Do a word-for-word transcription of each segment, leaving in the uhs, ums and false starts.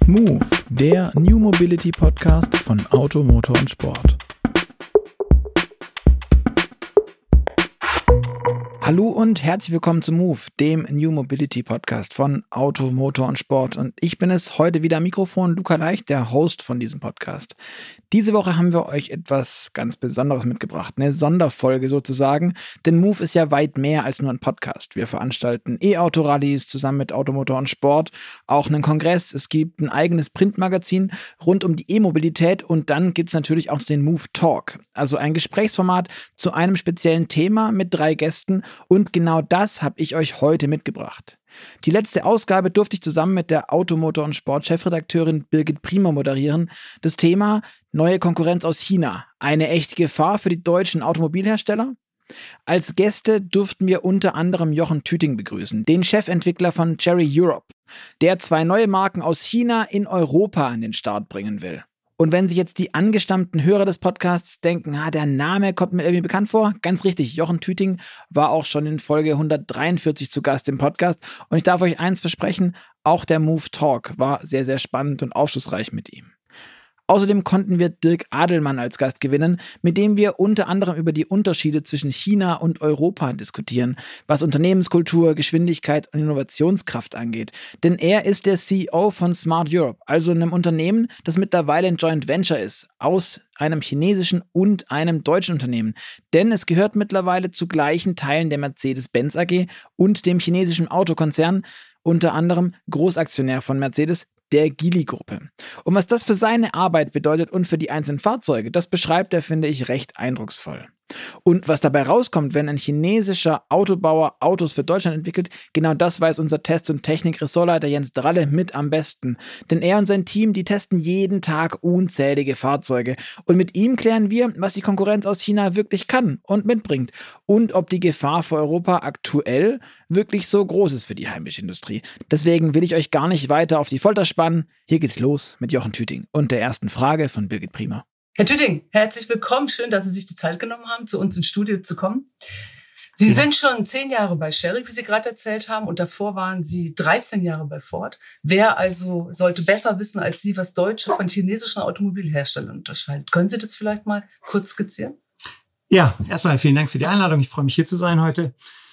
Move, der New Mobility Podcast von Auto, Motor und Sport. Hallo und herzlich willkommen zu Move, dem New Mobility Podcast von Auto, Motor und Sport. Und ich bin es heute wieder am Mikrofon, Luca Leicht, der Host von diesem Podcast. Diese Woche haben wir euch etwas ganz Besonderes mitgebracht, eine Sonderfolge sozusagen, denn Move ist ja weit mehr als nur ein Podcast. Wir veranstalten E-Auto-Rallyes zusammen mit Auto, Motor und Sport, auch einen Kongress, es gibt ein eigenes Printmagazin rund um die E-Mobilität und dann gibt es natürlich auch den Move Talk, also ein Gesprächsformat zu einem speziellen Thema mit drei Gästen. Und genau das habe ich euch heute mitgebracht. Die letzte Ausgabe durfte ich zusammen mit der Auto, Motor und Sport Chefredakteurin Birgit Priemer moderieren. Das Thema: neue Konkurrenz aus China. Eine echte Gefahr für die deutschen Automobilhersteller? Als Gäste durften wir unter anderem Jochen Tüting begrüßen, den Chefentwickler von Chery Europe, der zwei neue Marken aus China in Europa an den Start bringen will. Und wenn sich jetzt die angestammten Hörer des Podcasts denken, ah, der Name kommt mir irgendwie bekannt vor, ganz richtig, Jochen Tüting war auch schon in Folge hundertdreiundvierzig zu Gast im Podcast. Und ich darf euch eins versprechen, auch der Move Talk war sehr, sehr spannend und aufschlussreich mit ihm. Außerdem konnten wir Dirk Adelmann als Gast gewinnen, mit dem wir unter anderem über die Unterschiede zwischen China und Europa diskutieren, was Unternehmenskultur, Geschwindigkeit und Innovationskraft angeht. Denn er ist der C E O von Smart Europe, also einem Unternehmen, das mittlerweile ein Joint Venture ist, aus einem chinesischen und einem deutschen Unternehmen. Denn es gehört mittlerweile zu gleichen Teilen der Mercedes-Benz A G und dem chinesischen Autokonzern, unter anderem Großaktionär von Mercedes, der Geely-Gruppe. Und was das für seine Arbeit bedeutet und für die einzelnen Fahrzeuge, das beschreibt er, finde ich, recht eindrucksvoll. Und was dabei rauskommt, wenn ein chinesischer Autobauer Autos für Deutschland entwickelt, genau das weiß unser Test- und Technik-Ressortleiter Jens Dralle mit am besten. Denn er und sein Team, die testen jeden Tag unzählige Fahrzeuge. Und mit ihm klären wir, was die Konkurrenz aus China wirklich kann und mitbringt. Und ob die Gefahr für Europa aktuell wirklich so groß ist für die heimische Industrie. Deswegen will ich euch gar nicht weiter auf die Folter spannen. Hier geht's los mit Jochen Tüting und der ersten Frage von Birgit Priemer. Herr Tüting, herzlich willkommen. Schön, dass Sie sich die Zeit genommen haben, zu uns ins Studio zu kommen. Sie ja. sind schon zehn Jahre bei Chery, wie Sie gerade erzählt haben, und davor waren Sie dreizehn Jahre bei Ford. Wer also sollte besser wissen als Sie, was deutsche von chinesischen Automobilherstellern unterscheidet? Können Sie das vielleicht mal kurz skizzieren? Ja, erstmal vielen Dank für die Einladung. Ich freue mich, hier zu sein heute.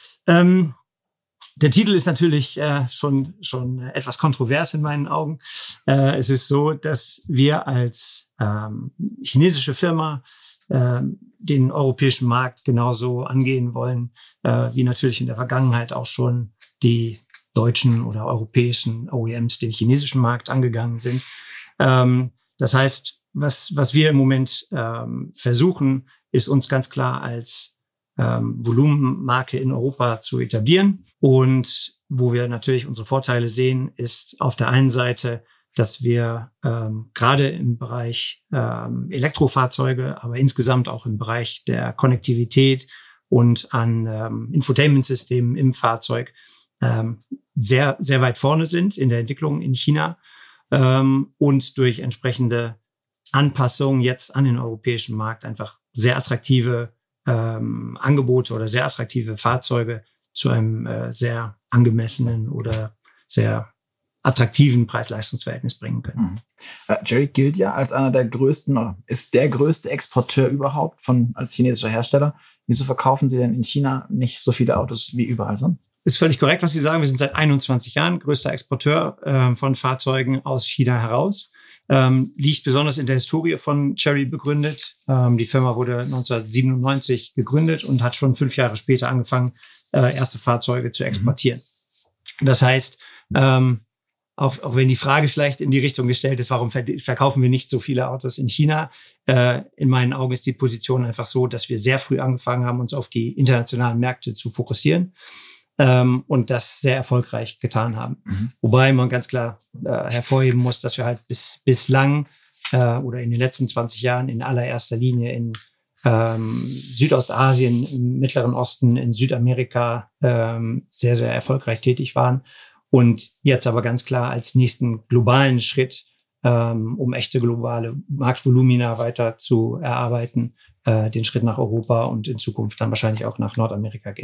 Ähm Der Titel ist natürlich äh, schon schon etwas kontrovers in meinen Augen. Äh, es ist so, dass wir als ähm, chinesische Firma äh, den europäischen Markt genauso angehen wollen, äh, wie natürlich in der Vergangenheit auch schon die deutschen oder europäischen O E Ms den chinesischen Markt angegangen sind. Ähm, das heißt, was was wir im Moment ähm, versuchen, ist uns ganz klar als ähm, Volumenmarke in Europa zu etablieren. Und wo wir natürlich unsere Vorteile sehen, ist auf der einen Seite, dass wir ähm, gerade im Bereich ähm, Elektrofahrzeuge, aber insgesamt auch im Bereich der Konnektivität und an ähm, Infotainment-Systemen im Fahrzeug ähm, sehr, sehr weit vorne sind in der Entwicklung in China ähm, und durch entsprechende Anpassungen jetzt an den europäischen Markt einfach sehr attraktive ähm, Angebote oder sehr attraktive Fahrzeuge zu einem äh, sehr angemessenen oder sehr attraktiven Preis-Leistungs-Verhältnis bringen können. Mhm. Chery gilt ja als einer der größten, oder ist der größte Exporteur überhaupt von als chinesischer Hersteller. Wieso verkaufen Sie denn in China nicht so viele Autos wie überall sonst? Ist völlig korrekt, was Sie sagen. Wir sind seit einundzwanzig Jahren größter Exporteur äh, von Fahrzeugen aus China heraus. Ähm, liegt besonders in der Historie von Chery begründet. Ähm, die Firma wurde neunzehnhundertsiebenundneunzig gegründet und hat schon fünf Jahre später angefangen, äh, erste Fahrzeuge zu exportieren. Mhm. Das heißt, ähm, auch, auch wenn die Frage vielleicht in die Richtung gestellt ist, warum ver- verkaufen wir nicht so viele Autos in China? Äh, in meinen Augen ist die Position einfach so, dass wir sehr früh angefangen haben, uns auf die internationalen Märkte zu fokussieren. Ähm, und das sehr erfolgreich getan haben. Mhm. Wobei man ganz klar äh, hervorheben muss, dass wir halt bis bislang äh, oder in den letzten zwanzig Jahren in allererster Linie in ähm, Südostasien, im Mittleren Osten, in Südamerika ähm, sehr, sehr erfolgreich tätig waren und jetzt aber ganz klar als nächsten globalen Schritt, ähm, um echte globale Marktvolumina weiter zu erarbeiten, äh, den Schritt nach Europa und in Zukunft dann wahrscheinlich auch nach Nordamerika gehen.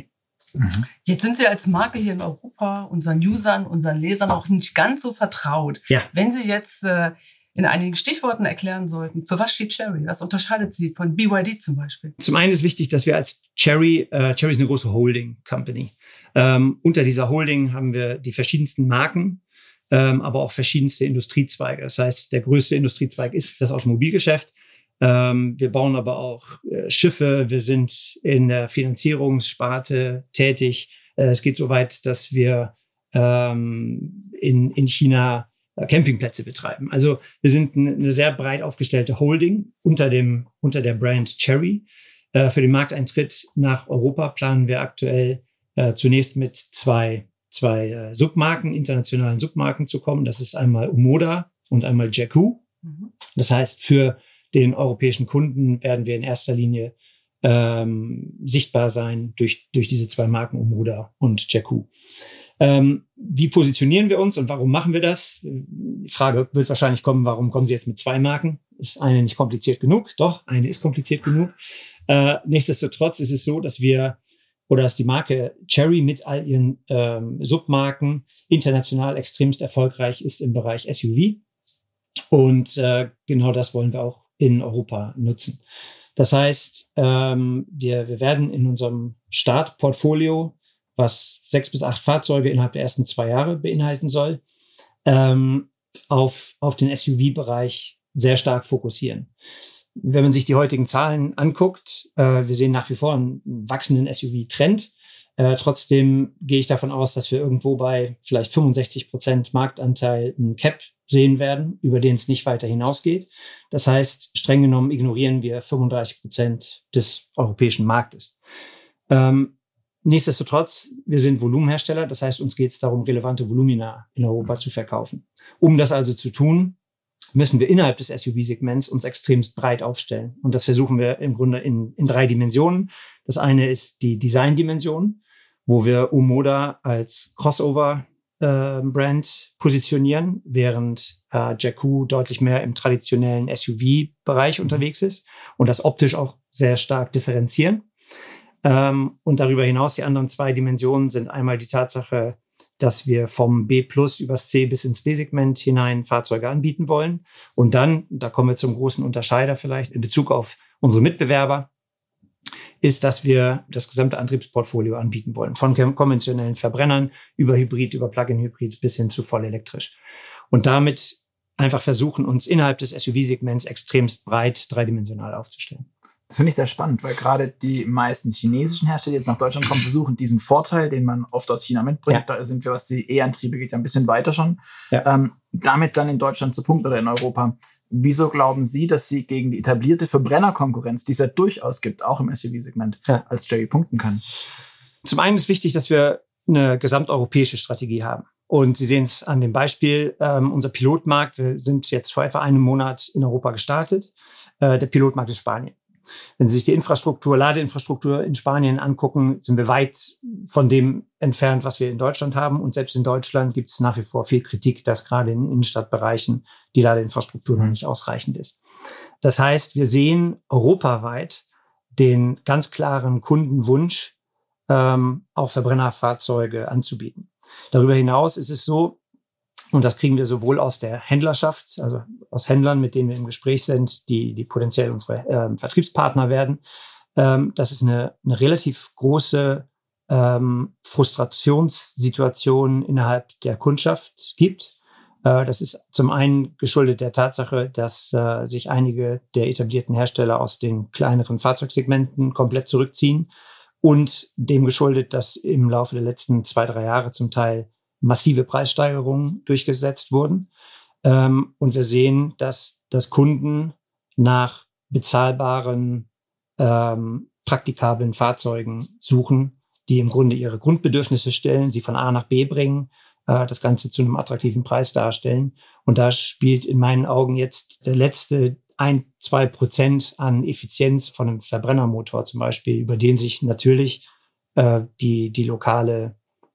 Mhm. Jetzt sind Sie als Marke hier in Europa unseren Usern, unseren Lesern auch nicht ganz so vertraut. Ja. Wenn Sie jetzt äh, in einigen Stichworten erklären sollten, für was steht Chery? Was unterscheidet Sie von B Y D zum Beispiel? Zum einen ist wichtig, dass wir als Chery, äh, Chery ist eine große Holding Company. Ähm, unter dieser Holding haben wir die verschiedensten Marken, ähm, aber auch verschiedenste Industriezweige. Das heißt, der größte Industriezweig ist das Automobilgeschäft. Ähm, wir bauen aber auch äh, Schiffe. Wir sind in der Finanzierungssparte tätig. Äh, es geht so weit, dass wir ähm, in, in China Campingplätze betreiben. Also wir sind eine sehr breit aufgestellte Holding unter dem unter der Brand Chery. Äh, für den Markteintritt nach Europa planen wir aktuell äh, zunächst mit zwei zwei äh, Submarken, internationalen Submarken zu kommen. Das ist einmal Omoda und einmal Jacoo. Mhm. Das heißt, für den europäischen Kunden werden wir in erster Linie ähm, sichtbar sein durch durch diese zwei Marken Omoda und Jacoo. Ähm, wie positionieren wir uns und warum machen wir das? Die Frage wird wahrscheinlich kommen, warum kommen Sie jetzt mit zwei Marken? Ist eine nicht kompliziert genug? Doch, eine ist kompliziert genug. Äh, nichtsdestotrotz ist es so, dass wir oder dass die Marke Chery mit all ihren ähm, Submarken international extremst erfolgreich ist im Bereich S U V. Und äh, genau das wollen wir auch in Europa nutzen. Das heißt, ähm, wir, wir werden in unserem Startportfolio, was sechs bis acht Fahrzeuge innerhalb der ersten zwei Jahre beinhalten soll, ähm, auf, auf den S U V-Bereich sehr stark fokussieren. Wenn man sich die heutigen Zahlen anguckt, äh, wir sehen nach wie vor einen wachsenden S U V-Trend. Äh, trotzdem gehe ich davon aus, dass wir irgendwo bei vielleicht fünfundsechzig Prozent Marktanteil einen Cap sehen werden, über den es nicht weiter hinausgeht. Das heißt, streng genommen ignorieren wir fünfunddreißig Prozent des europäischen Marktes. Ähm, Nichtsdestotrotz, wir sind Volumenhersteller, das heißt, uns geht es darum, relevante Volumina in Europa zu verkaufen. Um das also zu tun, müssen wir innerhalb des S U V-Segments uns extremst breit aufstellen. Und das versuchen wir im Grunde in, in drei Dimensionen. Das eine ist die Design-Dimension, wo wir Omoda als Crossover-Brand äh, positionieren, während äh, Jacoo deutlich mehr im traditionellen S U V-Bereich unterwegs ist und das optisch auch sehr stark differenzieren. Ähm, und darüber hinaus die anderen zwei Dimensionen sind einmal die Tatsache, dass wir vom B plus übers C bis ins D-Segment hinein Fahrzeuge anbieten wollen. Und dann, da kommen wir zum großen Unterscheider vielleicht in Bezug auf unsere Mitbewerber, ist, dass wir das gesamte Antriebsportfolio anbieten wollen. Von konventionellen Verbrennern über Hybrid, über Plug-in-Hybrid bis hin zu voll elektrisch. Und damit einfach versuchen, uns innerhalb des S U V-Segments extremst breit dreidimensional aufzustellen. Das finde ich sehr spannend, weil gerade die meisten chinesischen Hersteller, die jetzt nach Deutschland kommen, versuchen diesen Vorteil, den man oft aus China mitbringt, ja. Da sind wir, was die E-Antriebe geht, ja ein bisschen weiter schon, ja. ähm, damit dann in Deutschland zu punkten oder in Europa. Wieso glauben Sie, dass Sie gegen die etablierte Verbrennerkonkurrenz, die es ja durchaus gibt, auch im S U V-Segment, ja. als Chery punkten können? Zum einen ist wichtig, dass wir eine gesamteuropäische Strategie haben. Und Sie sehen es an dem Beispiel, ähm, unser Pilotmarkt, wir sind jetzt vor etwa einem Monat in Europa gestartet. Äh, der Pilotmarkt ist Spanien. Wenn Sie sich die Infrastruktur, Ladeinfrastruktur in Spanien angucken, sind wir weit von dem entfernt, was wir in Deutschland haben. Und selbst in Deutschland gibt es nach wie vor viel Kritik, dass gerade in Innenstadtbereichen die Ladeinfrastruktur noch nicht ausreichend ist. Das heißt, wir sehen europaweit den ganz klaren Kundenwunsch, ähm, auch Verbrennerfahrzeuge anzubieten. Darüber hinaus ist es so, und das kriegen wir sowohl aus der Händlerschaft, also aus Händlern, mit denen wir im Gespräch sind, die, die potenziell unsere äh, Vertriebspartner werden, ähm, dass es eine, eine relativ große ähm, Frustrationssituation innerhalb der Kundschaft gibt. Äh, das ist zum einen geschuldet der Tatsache, dass äh, sich einige der etablierten Hersteller aus den kleineren Fahrzeugsegmenten komplett zurückziehen und dem geschuldet, dass im Laufe der letzten zwei, drei Jahre zum Teil massive Preissteigerungen durchgesetzt wurden. Ähm, und wir sehen, dass, dass Kunden nach bezahlbaren, ähm, praktikablen Fahrzeugen suchen, die im Grunde ihre Grundbedürfnisse stellen, sie von A nach B bringen, äh, das Ganze zu einem attraktiven Preis darstellen. Und da spielt in meinen Augen jetzt der letzte ein, zwei Prozent an Effizienz von einem Verbrennermotor zum Beispiel, über den sich natürlich äh, die, die lokale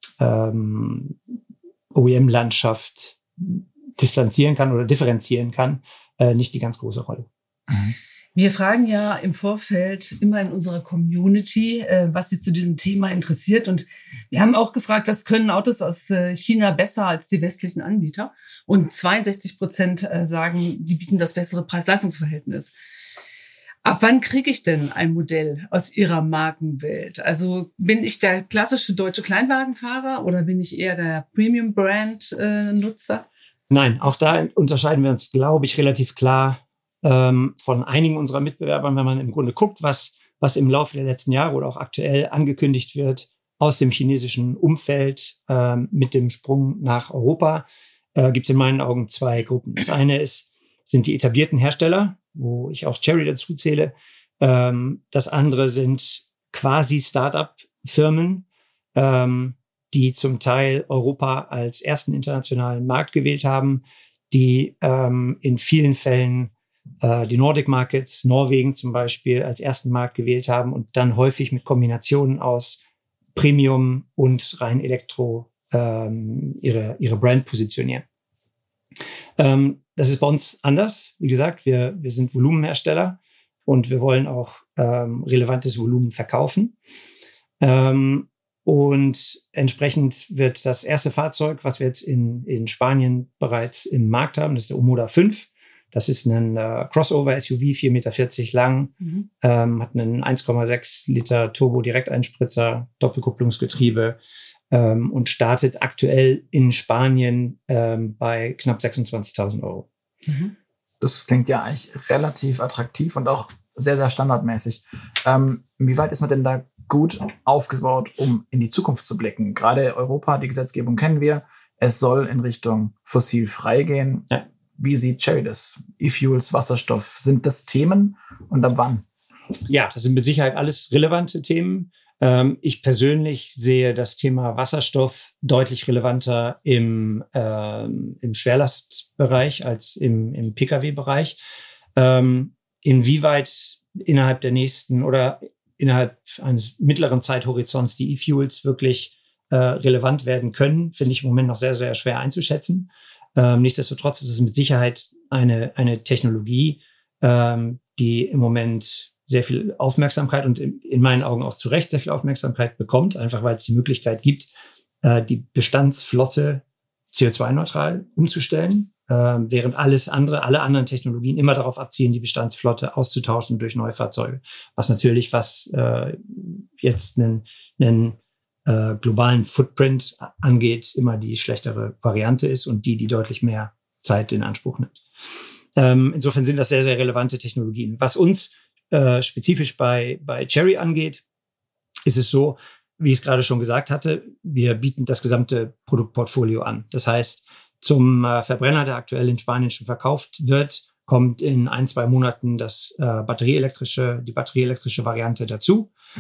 Ähm, O E M-Landschaft distanzieren kann oder differenzieren kann, äh, nicht die ganz große Rolle. Mhm. Wir fragen ja im Vorfeld immer in unserer Community, äh, was sie zu diesem Thema interessiert. Und wir haben auch gefragt, was können Autos aus äh, China besser als die westlichen Anbieter? Und zweiundsechzig Prozent äh, sagen, die bieten das bessere Preis-Leistungs-Verhältnis. Ab wann kriege ich denn ein Modell aus Ihrer Markenwelt? Also bin ich der klassische deutsche Kleinwagenfahrer oder bin ich eher der Premium-Brand-Nutzer? Nein, auch da unterscheiden wir uns, glaube ich, relativ klar ähm, von einigen unserer Mitbewerbern, wenn man im Grunde guckt, was, was im Laufe der letzten Jahre oder auch aktuell angekündigt wird aus dem chinesischen Umfeld ähm, mit dem Sprung nach Europa, äh, gibt es in meinen Augen zwei Gruppen. Das eine ist, sind die etablierten Hersteller, wo ich auch Chery dazu zähle. Ähm, das andere sind quasi Start-up-Firmen, ähm, die zum Teil Europa als ersten internationalen Markt gewählt haben, die ähm, in vielen Fällen äh, die Nordic Markets, Norwegen zum Beispiel, als ersten Markt gewählt haben und dann häufig mit Kombinationen aus Premium und rein Elektro ähm, ihre, ihre Brand positionieren. Ähm, das ist bei uns anders. Wie gesagt, wir, wir sind Volumenhersteller und wir wollen auch ähm, relevantes Volumen verkaufen. Ähm, und entsprechend wird das erste Fahrzeug, was wir jetzt in, in Spanien bereits im Markt haben, das ist der Omoda fünf. Das ist ein äh, Crossover-S U V, vier Meter vierzig lang, mhm. ähm, hat einen eins Komma sechs Liter Turbo-Direkteinspritzer, Doppelkupplungsgetriebe ähm, und startet aktuell in Spanien ähm, bei knapp sechsundzwanzigtausend Euro. Mhm. Das klingt ja eigentlich relativ attraktiv und auch sehr, sehr standardmäßig. Ähm, wie weit ist man denn da gut aufgebaut, um in die Zukunft zu blicken? Gerade Europa, die Gesetzgebung kennen wir. Es soll in Richtung fossilfrei gehen. Ja. Wie sieht Chery das? E-Fuels, Wasserstoff, sind das Themen und ab wann? Ja, das sind mit Sicherheit alles relevante Themen. Ähm, ich persönlich sehe das Thema Wasserstoff deutlich relevanter im, ähm, im Schwerlastbereich als im, im Pkw-Bereich. Ähm, inwieweit innerhalb der nächsten oder innerhalb eines mittleren Zeithorizonts die E-Fuels wirklich äh, relevant werden können, finde ich im Moment noch sehr, sehr schwer einzuschätzen. Ähm, nichtsdestotrotz ist es mit Sicherheit eine, eine Technologie, ähm, die im Moment sehr viel Aufmerksamkeit und in, in meinen Augen auch zu Recht sehr viel Aufmerksamkeit bekommt, einfach weil es die Möglichkeit gibt, äh, die Bestandsflotte C O zwei neutral umzustellen, äh, während alles andere, alle anderen Technologien immer darauf abzielen, die Bestandsflotte auszutauschen durch neue Fahrzeuge. Was natürlich, was äh, jetzt einen, einen äh, globalen Footprint angeht, immer die schlechtere Variante ist und die, die deutlich mehr Zeit in Anspruch nimmt. Ähm, insofern sind das sehr, sehr relevante Technologien. Was uns äh, spezifisch bei, bei Chery angeht, ist es so, wie ich es gerade schon gesagt hatte, wir bieten das gesamte Produktportfolio an. Das heißt, zum äh, Verbrenner, der aktuell in Spanien schon verkauft wird, kommt in ein, zwei Monaten das äh, batterieelektrische, die batterieelektrische Variante dazu. Mhm.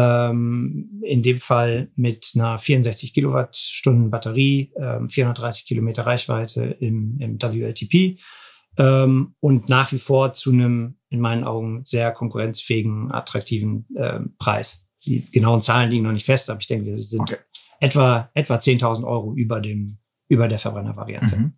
Ähm, in dem Fall mit einer vierundsechzig Kilowattstunden Batterie, ähm, vierhundertdreißig Kilometer Reichweite im, im W L T P ähm, und nach wie vor zu einem, in meinen Augen, sehr konkurrenzfähigen, attraktiven ähm, Preis. Die genauen Zahlen liegen noch nicht fest, aber ich denke, wir sind okay. etwa, etwa zehntausend Euro über dem, über der Verbrennervariante. Mhm.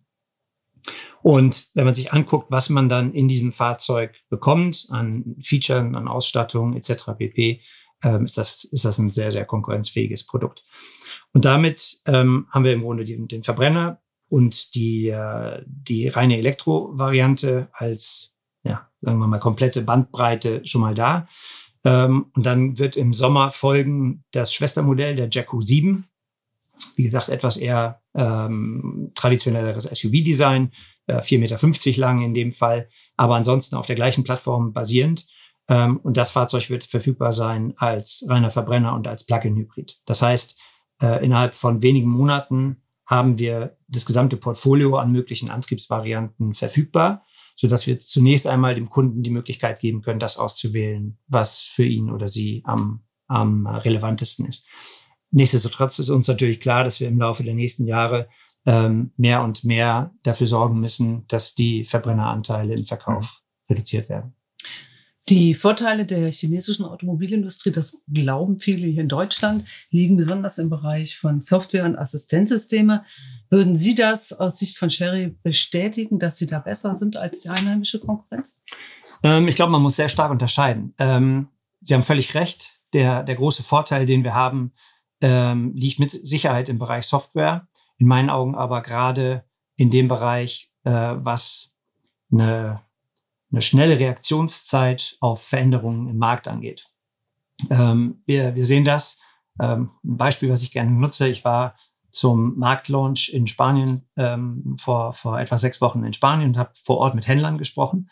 Und wenn man sich anguckt, was man dann in diesem Fahrzeug bekommt, an Features, an Ausstattung et cetera pp., ähm, ist das, ist das ein sehr, sehr konkurrenzfähiges Produkt. Und damit ähm, haben wir im Grunde den, den Verbrenner und die, äh, die reine Elektro-Variante als, ja, sagen wir mal, komplette Bandbreite schon mal da. Ähm, und dann wird im Sommer folgen das Schwestermodell, der Jackoo sieben. Wie gesagt, etwas eher ähm, traditionelleres S U V-Design, äh, vier Meter fünfzig lang in dem Fall, aber ansonsten auf der gleichen Plattform basierend. Ähm, und das Fahrzeug wird verfügbar sein als reiner Verbrenner und als Plug-in-Hybrid. Das heißt, äh, innerhalb von wenigen Monaten haben wir das gesamte Portfolio an möglichen Antriebsvarianten verfügbar, sodass wir zunächst einmal dem Kunden die Möglichkeit geben können, das auszuwählen, was für ihn oder sie am, am relevantesten ist. Nichtsdestotrotz ist uns natürlich klar, dass wir im Laufe der nächsten Jahre ähm, mehr und mehr dafür sorgen müssen, dass die Verbrenneranteile im Verkauf mhm. reduziert werden. Die Vorteile der chinesischen Automobilindustrie, das glauben viele hier in Deutschland, liegen besonders im Bereich von Software und Assistenzsysteme. Würden Sie das aus Sicht von Chery bestätigen, dass Sie da besser sind als die einheimische Konkurrenz? Ähm, ich glaube, man muss sehr stark unterscheiden. Ähm, Sie haben völlig recht. Der, der große Vorteil, den wir haben, ähm, liegt mit Sicherheit im Bereich Software. In meinen Augen aber gerade in dem Bereich, äh, was eine, eine schnelle Reaktionszeit auf Veränderungen im Markt angeht. Ähm, wir, wir sehen das. Ähm, ein Beispiel, was ich gerne nutze. Ich war zum Marktlaunch in Spanien ähm, vor, vor etwa sechs Wochen in Spanien und habe vor Ort mit Händlern gesprochen.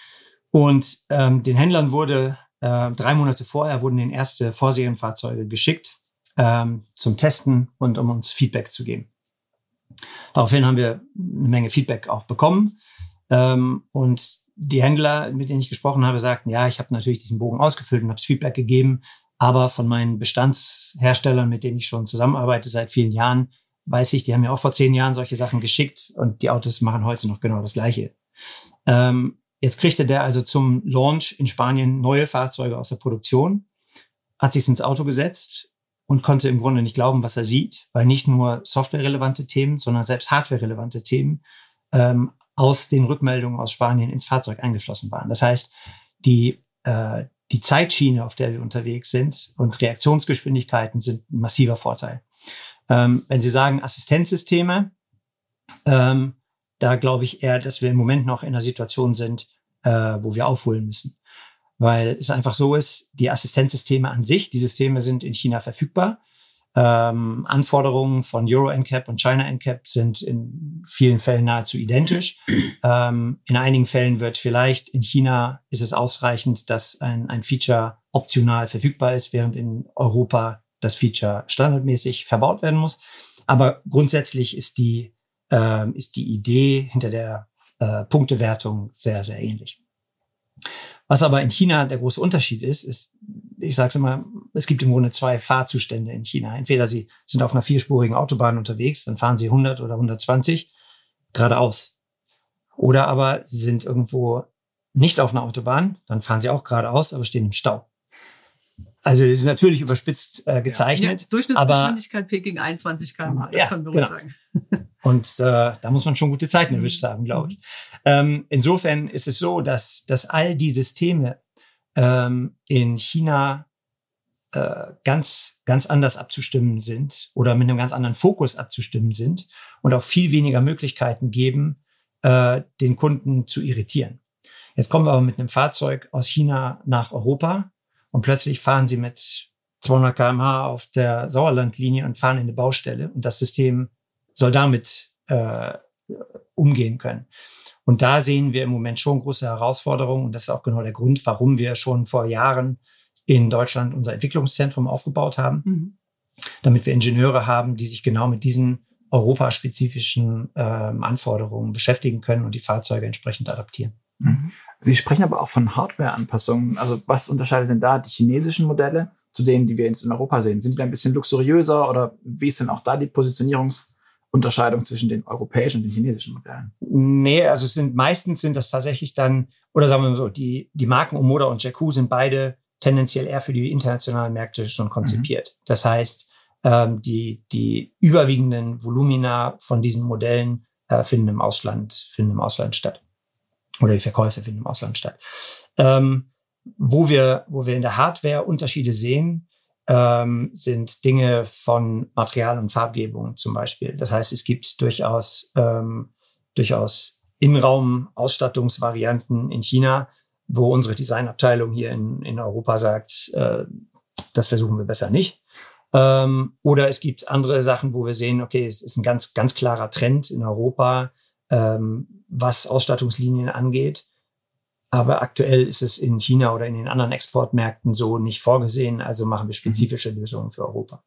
Und ähm, den Händlern wurde äh, drei Monate vorher wurden den erste Vorserienfahrzeuge geschickt ähm, zum Testen und um uns Feedback zu geben. Daraufhin haben wir eine Menge Feedback auch bekommen. Ähm, und die Händler, mit denen ich gesprochen habe, sagten, ja, ich habe natürlich diesen Bogen ausgefüllt und habe Feedback gegeben. Aber von meinen Bestandsherstellern, mit denen ich schon zusammenarbeite seit vielen Jahren, weiß ich, die haben mir auch vor zehn Jahren solche Sachen geschickt und die Autos machen heute noch genau das Gleiche. Ähm, jetzt kriegte der also zum Launch in Spanien neue Fahrzeuge aus der Produktion, hat sich ins Auto gesetzt und konnte im Grunde nicht glauben, was er sieht, weil nicht nur softwarerelevante Themen, sondern selbst hardwarerelevante Themen ähm, aus den Rückmeldungen aus Spanien ins Fahrzeug eingeflossen waren. Das heißt, die äh, Die Zeitschiene, auf der wir unterwegs sind und Reaktionsgeschwindigkeiten sind ein massiver Vorteil. Ähm, wenn Sie sagen Assistenzsysteme, ähm, da glaube ich eher, dass wir im Moment noch in einer Situation sind, äh, wo wir aufholen müssen. Weil es einfach so ist, die Assistenzsysteme an sich, die Systeme sind in China verfügbar. Ähm, Anforderungen von Euro N C A P und China N C A P sind in vielen Fällen nahezu identisch. Ähm, in einigen Fällen wird vielleicht in China ist es ausreichend, dass ein, ein Feature optional verfügbar ist, während in Europa das Feature standardmäßig verbaut werden muss. Aber grundsätzlich ist die, ähm, ist die Idee hinter der äh, Punktewertung sehr, sehr ähnlich. Was aber in China der große Unterschied ist, ist, ich sage es immer, es gibt im Grunde zwei Fahrzustände in China. Entweder Sie sind auf einer vierspurigen Autobahn unterwegs, dann fahren Sie hundert oder hundertzwanzig geradeaus. Oder aber Sie sind irgendwo nicht auf einer Autobahn, dann fahren Sie auch geradeaus, aber stehen im Stau. Also das ist natürlich überspitzt äh, gezeichnet. Ja, Durchschnittsgeschwindigkeit aber, Peking einundzwanzig Kilometer pro Stunde, das ja, können wir genau. ruhig sagen. Und äh, da muss man schon gute Zeiten erwischt haben, glaube ich. Ähm, insofern ist es so, dass, dass all die Systeme ähm, in China äh, ganz, ganz anders abzustimmen sind oder mit einem ganz anderen Fokus abzustimmen sind und auch viel weniger Möglichkeiten geben, äh, den Kunden zu irritieren. Jetzt kommen wir aber mit einem Fahrzeug aus China nach Europa und plötzlich fahren sie mit zweihundert Kilometer pro Stunde auf der Sauerlandlinie und fahren in eine Baustelle und das System soll damit äh, umgehen können. Und da sehen wir im Moment schon große Herausforderungen und das ist auch genau der Grund, warum wir schon vor Jahren in Deutschland unser Entwicklungszentrum aufgebaut haben, mhm. damit wir Ingenieure haben, die sich genau mit diesen europaspezifischen ähm, Anforderungen beschäftigen können und die Fahrzeuge entsprechend adaptieren. Mhm. Sie sprechen aber auch von Hardware-Anpassungen. Also was unterscheidet denn da die chinesischen Modelle zu denen, die wir jetzt in Europa sehen? Sind die da ein bisschen luxuriöser oder wie ist denn auch da die Positionierungsunterscheidung zwischen den europäischen und den chinesischen Modellen? Nee, also es sind meistens sind das tatsächlich dann, oder sagen wir mal so, die, die Marken Omoda und Jaecoo sind beide tendenziell eher für die internationalen Märkte schon konzipiert. Mhm. Das heißt, ähm, die, die überwiegenden Volumina von diesen Modellen äh, finden im Ausland, finden im Ausland statt. Oder die Verkäufe finden im Ausland statt. Ähm, wo wir, wo wir in der Hardware Unterschiede sehen, ähm, sind Dinge von Material- und Farbgebung zum Beispiel. Das heißt, es gibt durchaus, ähm, durchaus Innenraum-Ausstattungsvarianten in China, wo unsere Designabteilung hier in, in Europa sagt, äh, das versuchen wir besser nicht. Ähm, oder es gibt andere Sachen, wo wir sehen, okay, es ist ein ganz, ganz klarer Trend in Europa, ähm, was Ausstattungslinien angeht. Aber aktuell ist es in China oder in den anderen Exportmärkten so nicht vorgesehen. Also machen wir spezifische mhm. Lösungen für Europa.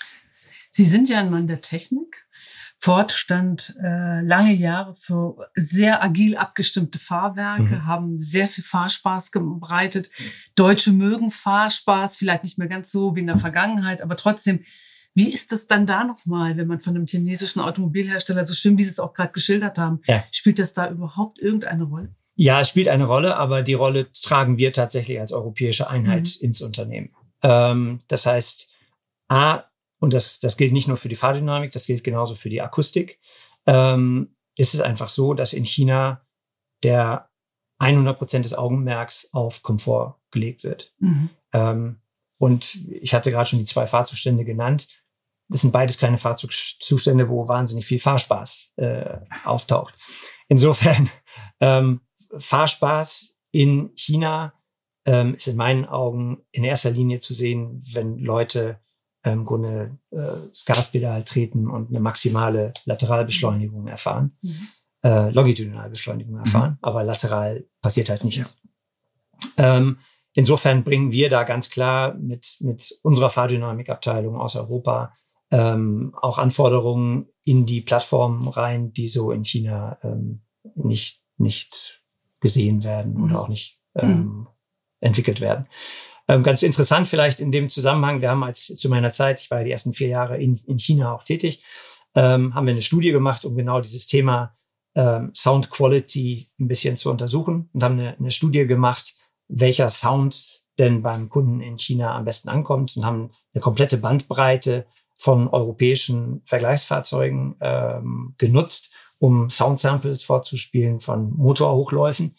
Sie sind ja ein Mann der Technik. Ford stand äh, lange Jahre für sehr agil abgestimmte Fahrwerke, mhm. haben sehr viel Fahrspaß gebreitet. Deutsche mögen Fahrspaß, vielleicht nicht mehr ganz so wie in der Vergangenheit, aber trotzdem, wie ist das dann da nochmal, wenn man von einem chinesischen Automobilhersteller, so schön wie Sie es auch gerade geschildert haben, ja. spielt das da überhaupt irgendeine Rolle? Ja, es spielt eine Rolle, aber die Rolle tragen wir tatsächlich als europäische Einheit mhm. ins Unternehmen. Ähm, das heißt, A, und das, das gilt nicht nur für die Fahrdynamik, das gilt genauso für die Akustik. ähm, ist es einfach so, dass in China der hundert Prozent des Augenmerks auf Komfort gelegt wird. Mhm. Ähm, und ich hatte gerade schon die zwei Fahrzustände genannt. Das sind beides keine Fahrzustände, wo wahnsinnig viel Fahrspaß äh, auftaucht. Insofern, ähm, Fahrspaß in China ähm, ist in meinen Augen in erster Linie zu sehen, wenn Leute ähm, im Grunde äh, das Gaspedal treten und eine maximale Lateralbeschleunigung erfahren, mhm. äh, Longitudinalbeschleunigung erfahren, mhm. aber lateral passiert halt nichts. Ja. Ähm, insofern bringen wir da ganz klar mit, mit unserer Fahrdynamikabteilung aus Europa ähm, auch Anforderungen in die Plattformen rein, die so in China ähm, nicht, nicht gesehen werden mhm. oder auch nicht ähm, mhm. entwickelt werden. Ähm, ganz interessant vielleicht in dem Zusammenhang, wir haben als zu meiner Zeit, ich war ja die ersten vier Jahre in, in China auch tätig, ähm, haben wir eine Studie gemacht, um genau dieses Thema ähm, Sound Quality ein bisschen zu untersuchen und haben eine, eine Studie gemacht, welcher Sound denn beim Kunden in China am besten ankommt und haben eine komplette Bandbreite von europäischen Vergleichsfahrzeugen ähm, genutzt, um Sound-Samples vorzuspielen von Motorhochläufen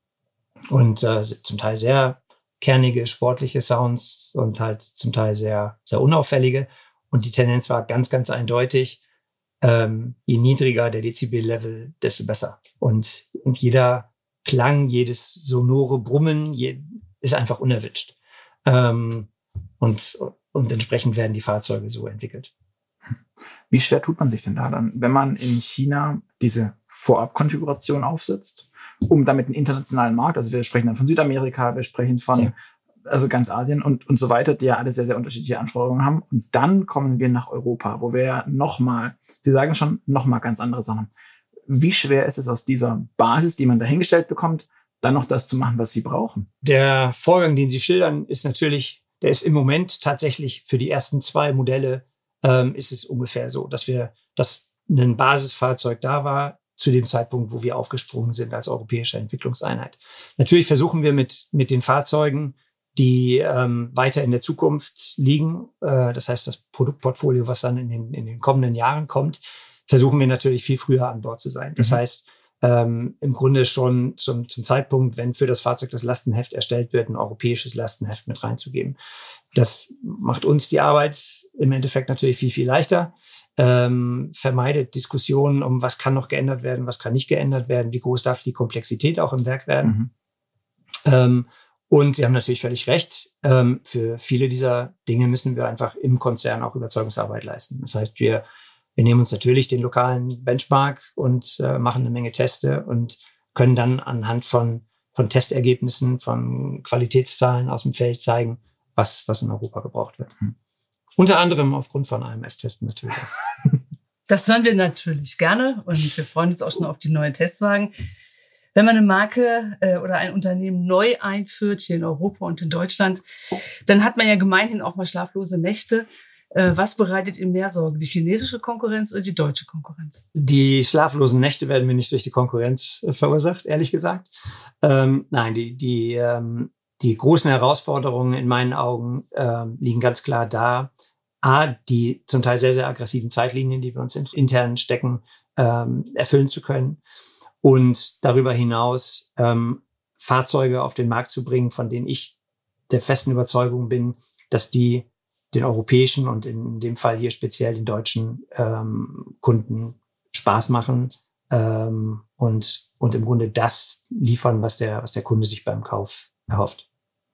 und äh, zum Teil sehr kernige, sportliche Sounds und halt zum Teil sehr, sehr unauffällige. Und die Tendenz war ganz, ganz eindeutig, ähm, je niedriger der Dezibel-Level, desto besser. Und, und jeder Klang, jedes sonore Brummen je, ist einfach unerwünscht. Ähm, und Und entsprechend werden die Fahrzeuge so entwickelt. Wie schwer tut man sich denn da dann, wenn man in China diese Vorabkonfiguration aufsetzt, um damit einen internationalen Markt, also wir sprechen dann von Südamerika, wir sprechen von ja. also ganz Asien und, und so weiter, die ja alle sehr, sehr unterschiedliche Anforderungen haben. Und dann kommen wir nach Europa, wo wir ja nochmal, Sie sagen schon, nochmal ganz andere Sachen. Wie schwer ist es aus dieser Basis, die man dahingestellt bekommt, dann noch das zu machen, was Sie brauchen? Der Vorgang, den Sie schildern, ist natürlich Der ist im Moment tatsächlich für die ersten zwei Modelle ähm, ist es ungefähr so, dass wir, dass ein Basisfahrzeug da war zu dem Zeitpunkt, wo wir aufgesprungen sind als europäische Entwicklungseinheit. Natürlich versuchen wir mit mit den Fahrzeugen, die ähm, weiter in der Zukunft liegen, äh, das heißt das Produktportfolio, was dann in den in den kommenden Jahren kommt, versuchen wir natürlich viel früher an Bord zu sein. Das mhm. heißt Ähm, im Grunde schon zum, zum Zeitpunkt, wenn für das Fahrzeug das Lastenheft erstellt wird, ein europäisches Lastenheft mit reinzugeben. Das macht uns die Arbeit im Endeffekt natürlich viel, viel leichter, ähm, vermeidet Diskussionen um, was kann noch geändert werden, was kann nicht geändert werden, wie groß darf die Komplexität auch im Werk werden. Mhm. Ähm, und Sie haben natürlich völlig recht, ähm, für viele dieser Dinge müssen wir einfach im Konzern auch Überzeugungsarbeit leisten. Das heißt, wir Wir nehmen uns natürlich den lokalen Benchmark und äh, machen eine Menge Teste und können dann anhand von, von Testergebnissen, von Qualitätszahlen aus dem Feld zeigen, was, was in Europa gebraucht wird. Mhm. Unter anderem aufgrund von A M S-Testen natürlich. Das hören wir natürlich gerne und wir freuen uns auch schon auf die neuen Testwagen. Wenn man eine Marke äh, oder ein Unternehmen neu einführt, hier in Europa und in Deutschland, dann hat man ja gemeinhin auch mal schlaflose Nächte. Was bereitet Ihnen mehr Sorge, die chinesische Konkurrenz oder die deutsche Konkurrenz? Die schlaflosen Nächte werden mir nicht durch die Konkurrenz äh, verursacht, ehrlich gesagt. Ähm, nein, die, die, ähm, die großen Herausforderungen in meinen Augen ähm, liegen ganz klar da. A, die zum Teil sehr, sehr aggressiven Zeitlinien, die wir uns intern stecken, ähm, erfüllen zu können. Und darüber hinaus ähm, Fahrzeuge auf den Markt zu bringen, von denen ich der festen Überzeugung bin, dass die den europäischen und in dem Fall hier speziell den deutschen ähm, Kunden Spaß machen ähm, und und im Grunde das liefern, was der was der Kunde sich beim Kauf erhofft.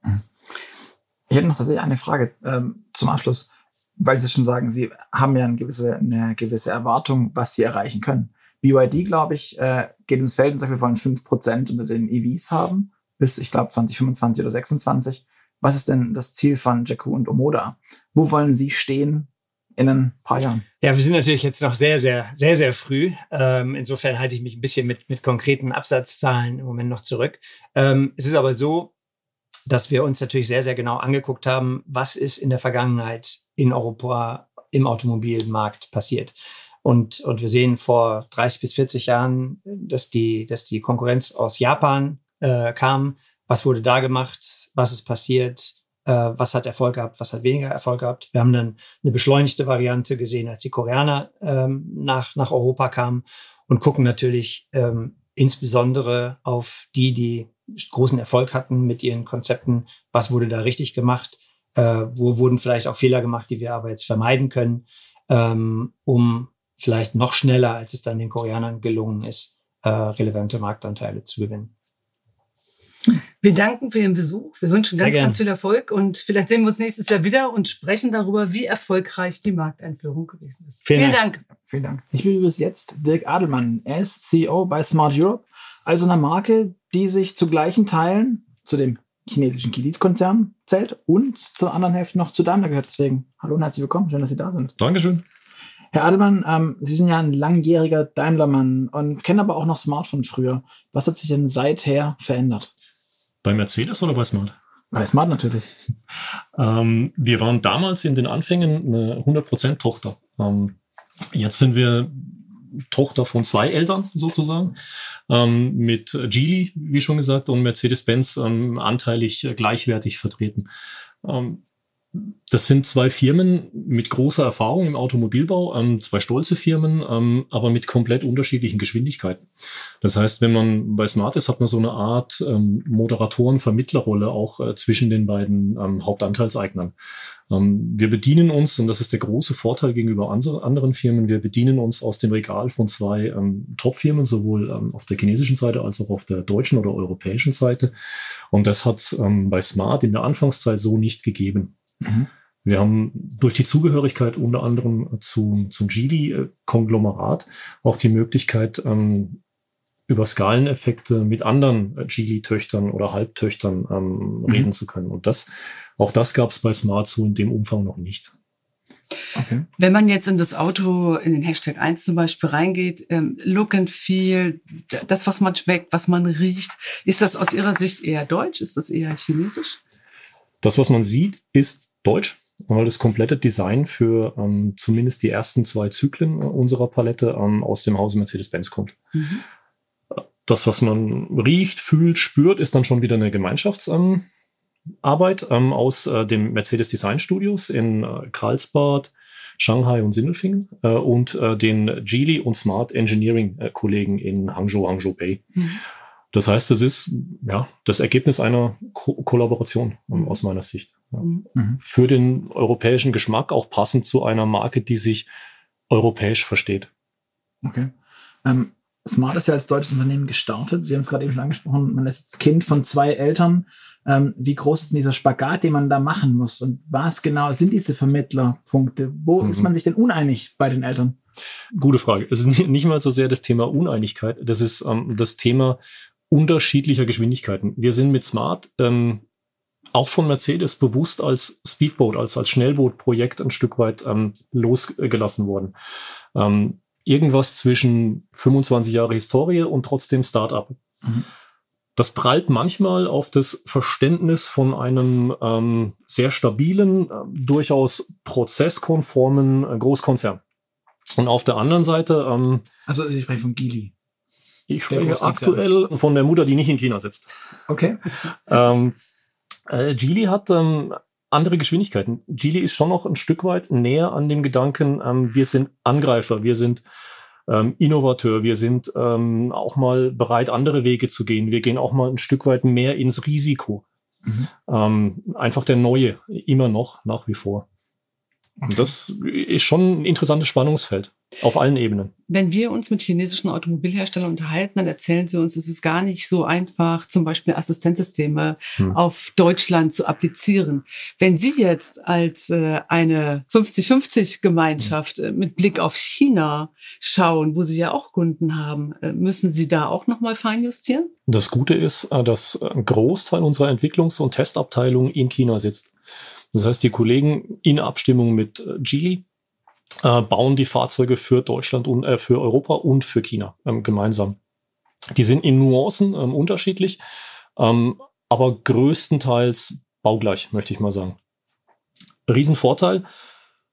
Ich hätte noch tatsächlich eine Frage ähm, zum Abschluss, weil Sie schon sagen, Sie haben ja eine gewisse eine gewisse Erwartung, was Sie erreichen können. B Y D, glaube ich, äh, geht ins Feld und sagt, wir wollen fünf Prozent unter den E Vs haben bis, ich glaube, zwanzig fünfundzwanzig oder sechsundzwanzig. Was ist denn das Ziel von Jackoo und Omoda? Wo wollen Sie stehen in ein paar Jahren? Ja, wir sind natürlich jetzt noch sehr, sehr, sehr, sehr früh. Ähm, insofern halte ich mich ein bisschen mit, mit konkreten Absatzzahlen im Moment noch zurück. Ähm, es ist aber so, dass wir uns natürlich sehr, sehr genau angeguckt haben, was ist in der Vergangenheit in Europa im Automobilmarkt passiert. Und, und wir sehen vor dreißig bis vierzig Jahren, dass die, dass die Konkurrenz aus Japan äh, kam. Was wurde da gemacht? Was ist passiert? äh, was hat Erfolg gehabt, was hat weniger Erfolg gehabt. Wir haben dann eine beschleunigte Variante gesehen, als die Koreaner ähm, nach, nach Europa kamen und gucken natürlich ähm, insbesondere auf die, die großen Erfolg hatten mit ihren Konzepten. Was wurde da richtig gemacht? Äh, wo wurden vielleicht auch Fehler gemacht, die wir aber jetzt vermeiden können, ähm, um vielleicht noch schneller, als es dann den Koreanern gelungen ist, äh, relevante Marktanteile zu gewinnen. Wir danken für Ihren Besuch. Wir wünschen Sehr ganz, gern. ganz viel Erfolg und vielleicht sehen wir uns nächstes Jahr wieder und sprechen darüber, wie erfolgreich die Markteinführung gewesen ist. Vielen Vielen Dank. Dank. Vielen Dank. Ich begrüße jetzt Dirk Adelmann. Er ist C E O bei Smart Europe, also einer Marke, die sich zu gleichen Teilen zu dem chinesischen Geely-Konzern zählt und zur anderen Hälfte noch zu Daimler gehört. Deswegen hallo und herzlich willkommen. Schön, dass Sie da sind. Dankeschön. Herr Adelmann, ähm, Sie sind ja ein langjähriger Daimler-Mann und kennen aber auch noch Smart von früher. Was hat sich denn seither verändert? Bei Mercedes oder bei Smart? Bei Smart natürlich. Ähm, wir waren damals in den Anfängen eine hundert Prozent Tochter. Ähm, jetzt sind wir Tochter von zwei Eltern sozusagen, ähm, mit Geely, wie schon gesagt, und Mercedes-Benz ähm, anteilig äh, gleichwertig vertreten. Ähm, Das sind zwei Firmen mit großer Erfahrung im Automobilbau, ähm, zwei stolze Firmen, ähm, aber mit komplett unterschiedlichen Geschwindigkeiten. Das heißt, wenn man bei Smart ist, hat man so eine Art ähm, Moderatoren-Vermittlerrolle auch äh, zwischen den beiden ähm, Hauptanteilseignern. Ähm, wir bedienen uns, und das ist der große Vorteil gegenüber anser- anderen Firmen, wir bedienen uns aus dem Regal von zwei ähm, Top-Firmen, sowohl ähm, auf der chinesischen Seite als auch auf der deutschen oder europäischen Seite. Und das hat es ähm, bei Smart in der Anfangszeit so nicht gegeben. Mhm. Wir haben durch die Zugehörigkeit unter anderem zu, zum Geely-Konglomerat auch die Möglichkeit, ähm, über Skaleneffekte mit anderen äh, Geely-Töchtern oder Halbtöchtern ähm, Mhm. reden zu können. Und das, auch das gab es bei Smart so in dem Umfang noch nicht. Okay. Wenn man jetzt in das Auto, in den Hashtag eins zum Beispiel reingeht, ähm, Look and Feel, d- das, was man schmeckt, was man riecht, ist das aus Ihrer Sicht eher deutsch? Ist das eher chinesisch? Das, was man sieht, ist deutsch, weil das komplette Design für ähm, zumindest die ersten zwei Zyklen äh, unserer Palette ähm, aus dem Hause Mercedes-Benz kommt. Mhm. Das, was man riecht, fühlt, spürt, ist dann schon wieder eine Gemeinschaftsarbeit ähm, Arbeit, ähm, aus äh, dem Mercedes Design Studios in äh, Karlsbad, Shanghai und Sindelfingen äh, und äh, den Geely und Smart Engineering äh, Kollegen in Hangzhou, Hangzhou Bay. Mhm. Das heißt, es ist ja das Ergebnis einer Ko- Kollaboration ähm, Mhm. aus meiner Sicht. Ja. Mhm. Mhm. Für den europäischen Geschmack auch passend zu einer Marke, die sich europäisch versteht. Okay. Ähm, Smart ist ja als deutsches Unternehmen gestartet. Sie haben es gerade eben schon angesprochen. Man ist das Kind von zwei Eltern. Ähm, wie groß ist denn dieser Spagat, den man da machen muss? Und was genau sind diese Vermittlerpunkte? Wo Mhm. ist man sich denn uneinig bei den Eltern? Gute Frage. Es ist nicht- nicht mal so sehr das Thema Uneinigkeit. Das ist ähm, das Thema unterschiedlicher Geschwindigkeiten. Wir sind mit Smart ähm, auch von Mercedes bewusst als Speedboat, als, als Schnellbootprojekt ein Stück weit ähm, losgelassen worden. Ähm, irgendwas zwischen fünfundzwanzig Jahre Historie und trotzdem Start-up. Mhm. Das prallt manchmal auf das Verständnis von einem ähm, sehr stabilen, äh, durchaus prozesskonformen äh, Großkonzern. Und auf der anderen Seite, ähm, Also ich spreche von Geely. ich Der spreche Großkonzern. aktuell von der Mutter, die nicht in China sitzt. Okay. ähm, äh, Geely hat ähm, andere Geschwindigkeiten. Geely ist schon noch ein Stück weit näher an dem Gedanken, ähm, wir sind Angreifer, wir sind ähm, Innovateur, wir sind ähm, auch mal bereit, andere Wege zu gehen. Wir gehen auch mal ein Stück weit mehr ins Risiko. Mhm. Ähm, einfach der Neue, immer noch, nach wie vor. Und das ist schon ein interessantes Spannungsfeld auf allen Ebenen. Wenn wir uns mit chinesischen Automobilherstellern unterhalten, dann erzählen sie uns, es ist gar nicht so einfach, zum Beispiel Assistenzsysteme Hm. auf Deutschland zu applizieren. Wenn Sie jetzt als äh, eine fünfzig fünfzig Gemeinschaft äh, mit Blick auf China schauen, wo Sie ja auch Kunden haben, äh, müssen Sie da auch nochmal feinjustieren? Das Gute ist, äh, dass ein Großteil unserer Entwicklungs- und Testabteilung in China sitzt. Das heißt, die Kollegen in Abstimmung mit äh, Geely äh, bauen die Fahrzeuge für Deutschland und äh, für Europa und für China ähm, gemeinsam. Die sind in Nuancen ähm, unterschiedlich, ähm, aber größtenteils baugleich, möchte ich mal sagen. Riesenvorteil.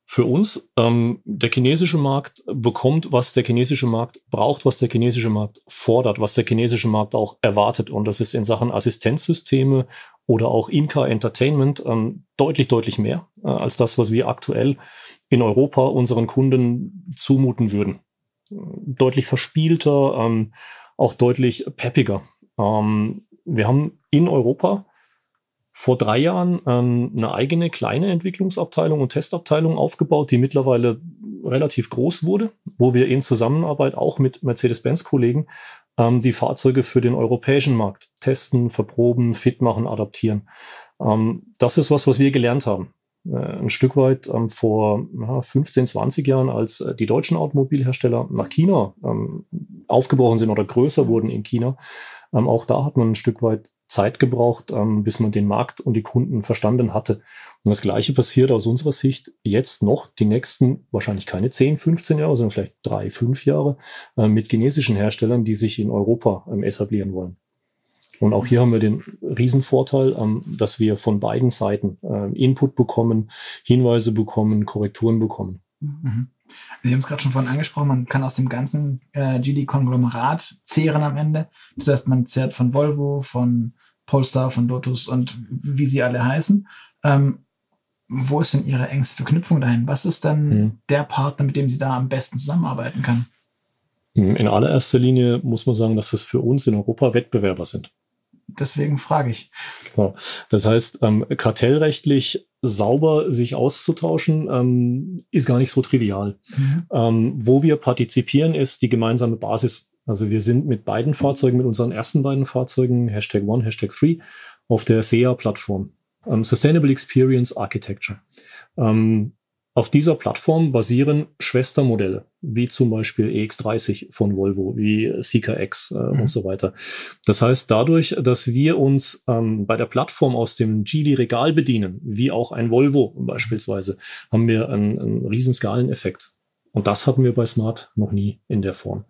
Für uns, ähm, der chinesische Markt bekommt, was der chinesische Markt braucht, was der chinesische Markt fordert, was der chinesische Markt auch erwartet. Und das ist in Sachen Assistenzsysteme oder auch In-Car Entertainment ähm, deutlich, deutlich mehr äh, als das, was wir aktuell in Europa unseren Kunden zumuten würden. Deutlich verspielter, ähm, auch deutlich peppiger. Ähm, wir haben in Europa vor drei Jahren ähm, eine eigene kleine Entwicklungsabteilung und Testabteilung aufgebaut, die mittlerweile relativ groß wurde, wo wir in Zusammenarbeit auch mit Mercedes-Benz-Kollegen ähm, die Fahrzeuge für den europäischen Markt testen, verproben, fit machen, adaptieren. Ähm, das ist was, was wir gelernt haben. Äh, ein Stück weit ähm, vor ja, fünfzehn, zwanzig Jahren, als äh, die deutschen Automobilhersteller nach China ähm, aufgebrochen sind oder größer wurden in China. Ähm, auch da hat man ein Stück weit Zeit gebraucht, ähm, bis man den Markt und die Kunden verstanden hatte. Und das Gleiche passiert aus unserer Sicht jetzt noch die nächsten, wahrscheinlich keine zehn, fünfzehn Jahre, sondern vielleicht drei, fünf Jahre äh, mit chinesischen Herstellern, die sich in Europa ähm, etablieren wollen. Und auch hier haben wir den Riesenvorteil, ähm, dass wir von beiden Seiten äh, Input bekommen, Hinweise bekommen, Korrekturen bekommen. Mhm. Sie haben es gerade schon vorhin angesprochen, man kann aus dem ganzen äh, Geely-Konglomerat zehren am Ende. Das heißt, man zehrt von Volvo, von Polestar, von Lotus und wie sie alle heißen. Ähm, wo ist denn Ihre engste Verknüpfung dahin? Was ist denn mhm. der Partner, mit dem Sie da am besten zusammenarbeiten können? In allererster Linie muss man sagen, dass das für uns in Europa Wettbewerber sind. Deswegen frage ich. Genau. Das heißt, ähm, kartellrechtlich sauber sich auszutauschen, ähm, ist gar nicht so trivial. Mhm. Ähm, wo wir partizipieren, ist die gemeinsame Basis. Also wir sind mit beiden Fahrzeugen, mit unseren ersten beiden Fahrzeugen, Hashtag One, Hashtag Three, auf der S E A-Plattform. Ähm, Sustainable Experience Architecture. Ähm, Auf dieser Plattform basieren Schwestermodelle, wie zum Beispiel E X dreißig von Volvo, wie Zeekr X äh, mhm. und so weiter. Das heißt, dadurch, dass wir uns ähm, bei der Plattform aus dem Geely-Regal bedienen, wie auch ein Volvo beispielsweise, haben wir einen, einen riesen Skaleneffekt. Und das hatten wir bei Smart noch nie in der Form.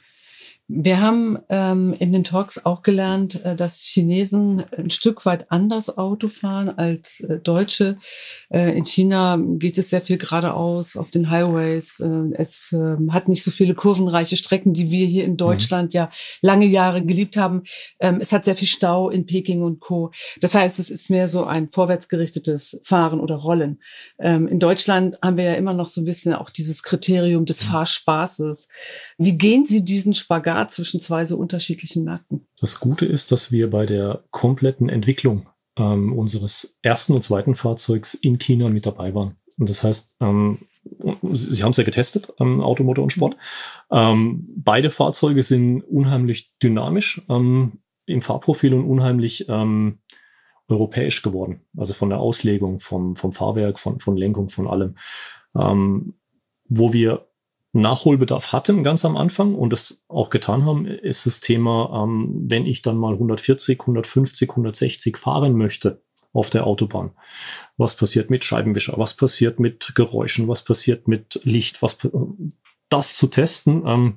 Wir haben ähm, in den Talks auch gelernt, äh, dass Chinesen ein Stück weit anders Auto fahren als äh, Deutsche. Äh, in China geht es sehr viel geradeaus auf den Highways. Äh, es äh, hat nicht so viele kurvenreiche Strecken, die wir hier in Deutschland mhm. ja lange Jahre geliebt haben. Ähm, es hat sehr viel Stau in Peking und Co. Das heißt, es ist mehr so ein vorwärtsgerichtetes Fahren oder Rollen. Ähm, in Deutschland haben wir ja immer noch so ein bisschen auch dieses Kriterium des Fahrspaßes. Wie gehen Sie diesen Spagat zwischen zwei so unterschiedlichen Märkten? Das Gute ist, dass wir bei der kompletten Entwicklung ähm, unseres ersten und zweiten Fahrzeugs in China mit dabei waren. Und das heißt, ähm, Sie haben es ja getestet, ähm, Auto, Motor und Sport. Ähm, beide Fahrzeuge sind unheimlich dynamisch ähm, im Fahrprofil und unheimlich ähm, europäisch geworden. Also von der Auslegung, vom, vom Fahrwerk, von, von Lenkung, von allem. Ähm, wo wir Nachholbedarf hatten ganz am Anfang und das auch getan haben, ist das Thema, ähm, wenn ich dann mal hundertvierzig, hundertfünfzig, hundertsechzig fahren möchte auf der Autobahn. Was passiert mit Scheibenwischer? Was passiert mit Geräuschen? Was passiert mit Licht? Was, das zu testen, ähm,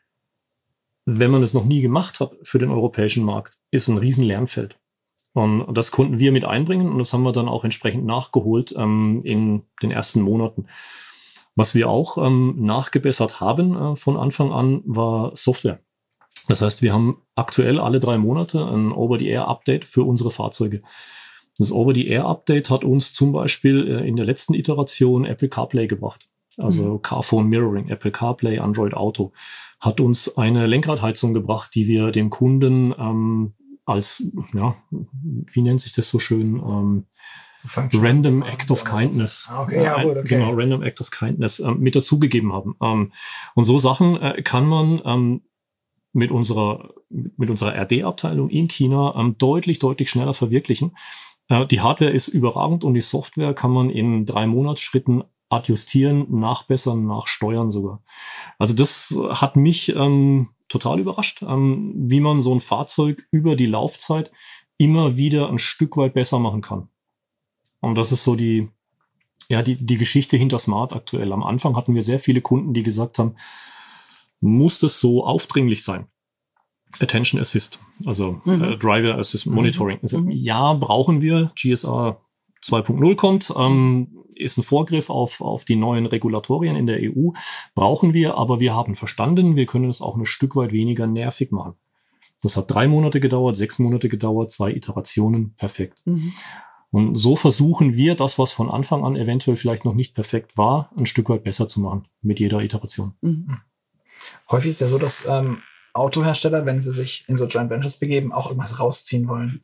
wenn man es noch nie gemacht hat für den europäischen Markt, ist ein riesen Lernfeld. Und das konnten wir mit einbringen und das haben wir dann auch entsprechend nachgeholt ähm, in den ersten Monaten. Was wir auch ähm, nachgebessert haben äh, von Anfang an, war Software. Das heißt, wir haben aktuell alle drei Monate ein Over-the-Air-Update für unsere Fahrzeuge. Das Over-the-Air-Update hat uns zum Beispiel äh, in der letzten Iteration Apple CarPlay gebracht. Also mhm. Carphone Mirroring, Apple CarPlay, Android Auto. Hat uns eine Lenkradheizung gebracht, die wir dem Kunden ähm, als, ja, wie nennt sich das so schön, ähm, So Random Act of Kindness. Okay, ja, gut, okay. Genau, Random Act of Kindness ähm, mit dazugegeben haben. Ähm, und so Sachen äh, kann man ähm, mit unserer mit unserer R D-Abteilung in China ähm, deutlich, deutlich schneller verwirklichen. Äh, die Hardware ist überragend und die Software kann man in drei Monatsschritten adjustieren, nachbessern, nachsteuern sogar. Also das hat mich ähm, total überrascht, ähm, wie man so ein Fahrzeug über die Laufzeit immer wieder ein Stück weit besser machen kann. Und das ist so die, ja, die, die Geschichte hinter Smart aktuell. Am Anfang hatten wir sehr viele Kunden, die gesagt haben, muss das so aufdringlich sein? Attention Assist, also mhm. äh, Driver Assist Monitoring. Mhm. Also, ja, brauchen wir. G S R zwei Punkt null kommt, ähm, ist ein Vorgriff auf, auf die neuen Regulatorien in der E U, brauchen wir, aber wir haben verstanden, wir können es auch ein Stück weit weniger nervig machen. Das hat drei Monate gedauert, sechs Monate gedauert, zwei Iterationen, perfekt. Mhm. Und so versuchen wir, das, was von Anfang an eventuell vielleicht noch nicht perfekt war, ein Stück weit besser zu machen mit jeder Iteration. Mhm. Häufig ist ja so, dass ähm, Autohersteller, wenn sie sich in so Joint Ventures begeben, auch irgendwas rausziehen wollen.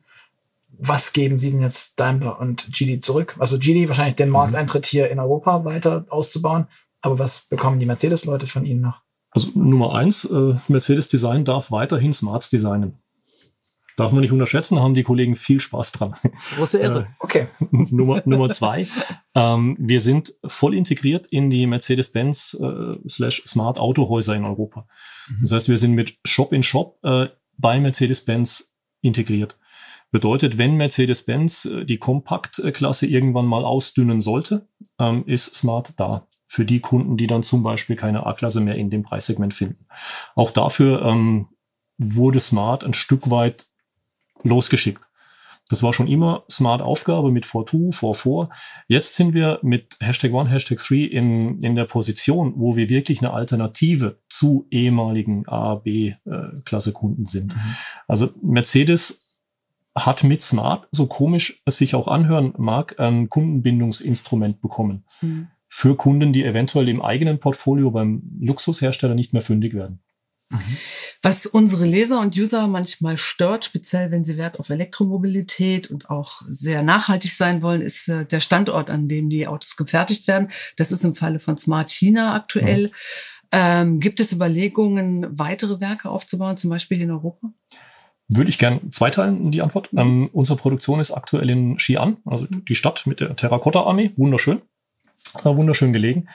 Was geben Sie denn jetzt Daimler und Geely zurück? Also Geely wahrscheinlich den Markteintritt hier in Europa weiter auszubauen. Aber was bekommen die Mercedes-Leute von Ihnen noch? Also Nummer eins, äh, Mercedes Design darf weiterhin Smarts designen. Darf man nicht unterschätzen, haben die Kollegen viel Spaß dran. Große Ehre. Okay. Nummer, Nummer zwei, ähm, wir sind voll integriert in die Mercedes-Benz äh, slash Smart Autohäuser in Europa. Mhm. Das heißt, wir sind mit Shop in Shop äh, bei Mercedes-Benz integriert. Bedeutet, wenn Mercedes-Benz äh, die Kompaktklasse irgendwann mal ausdünnen sollte, ähm, ist Smart da. Für die Kunden, die dann zum Beispiel keine A-Klasse mehr in dem Preissegment finden. Auch dafür ähm, wurde Smart ein Stück weit losgeschickt. Das war schon immer Smart-Aufgabe mit vier zwei, vier vier. Jetzt sind wir mit Hashtag One, Hashtag Three in, in der Position, wo wir wirklich eine Alternative zu ehemaligen A, B-Klasse-Kunden sind. Mhm. Also Mercedes hat mit Smart, so komisch es sich auch anhören mag, ein Kundenbindungsinstrument bekommen. Mhm. Für Kunden, die eventuell im eigenen Portfolio beim Luxushersteller nicht mehr fündig werden. Mhm. Was unsere Leser und User manchmal stört, speziell wenn sie Wert auf Elektromobilität und auch sehr nachhaltig sein wollen, ist äh, der Standort, an dem die Autos gefertigt werden. Das ist im Falle von Smart China aktuell. Mhm. Ähm, gibt es Überlegungen, weitere Werke aufzubauen, zum Beispiel in Europa? Würde ich gern zweiteilen, die Antwort. Mhm. Ähm, unsere Produktion ist aktuell in Xi'an, also die Stadt mit der Terrakotta-Armee. Wunderschön. Wunderschön gelegen.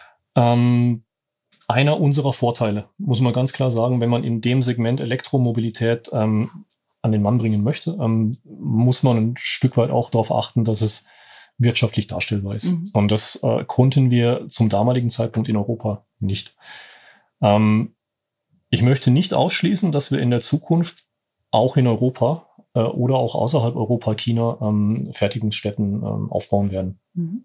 Ähm, einer unserer Vorteile, muss man ganz klar sagen, wenn man in dem Segment Elektromobilität ähm, an den Mann bringen möchte, ähm, muss man ein Stück weit auch darauf achten, dass es wirtschaftlich darstellbar ist. Mhm. Und das äh, konnten wir zum damaligen Zeitpunkt in Europa nicht. Ähm, ich möchte nicht ausschließen, dass wir in der Zukunft auch in Europa äh, oder auch außerhalb Europa, China, ähm, Fertigungsstätten ähm, aufbauen werden. Mhm.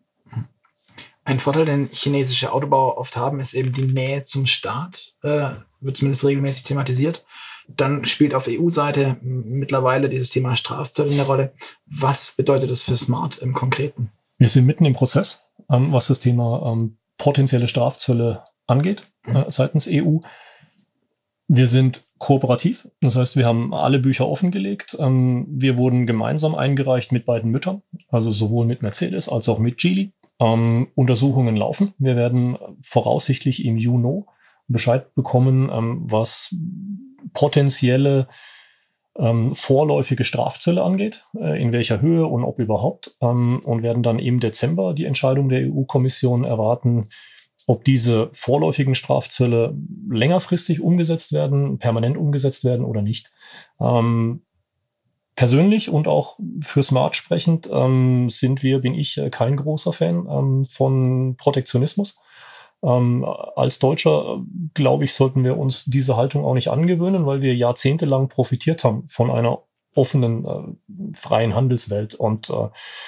Ein Vorteil, den chinesische Autobauer oft haben, ist eben die Nähe zum Staat, äh, wird zumindest regelmäßig thematisiert. Dann spielt auf E U-Seite mittlerweile dieses Thema Strafzölle eine Rolle. Was bedeutet das für Smart im Konkreten? Wir sind mitten im Prozess, ähm, was das Thema ähm, potenzielle Strafzölle angeht, äh, seitens E U. Wir sind kooperativ, das heißt, wir haben alle Bücher offengelegt. Ähm, wir wurden gemeinsam eingereicht mit beiden Müttern, also sowohl mit Mercedes als auch mit Geely. Ähm, Untersuchungen laufen. Wir werden voraussichtlich im Juni Bescheid bekommen, ähm, was potenzielle ähm, vorläufige Strafzölle angeht, äh, in welcher Höhe und ob überhaupt, ähm, und werden dann im Dezember die Entscheidung der E U-Kommission erwarten, ob diese vorläufigen Strafzölle längerfristig umgesetzt werden, permanent umgesetzt werden oder nicht. Ähm, Persönlich und auch für Smart sprechend ähm, sind wir, bin ich äh, kein großer Fan ähm, von Protektionismus. Ähm, als Deutscher, äh, glaube ich, sollten wir uns diese Haltung auch nicht angewöhnen, weil wir jahrzehntelang profitiert haben von einer offenen, äh, freien Handelswelt. Und äh,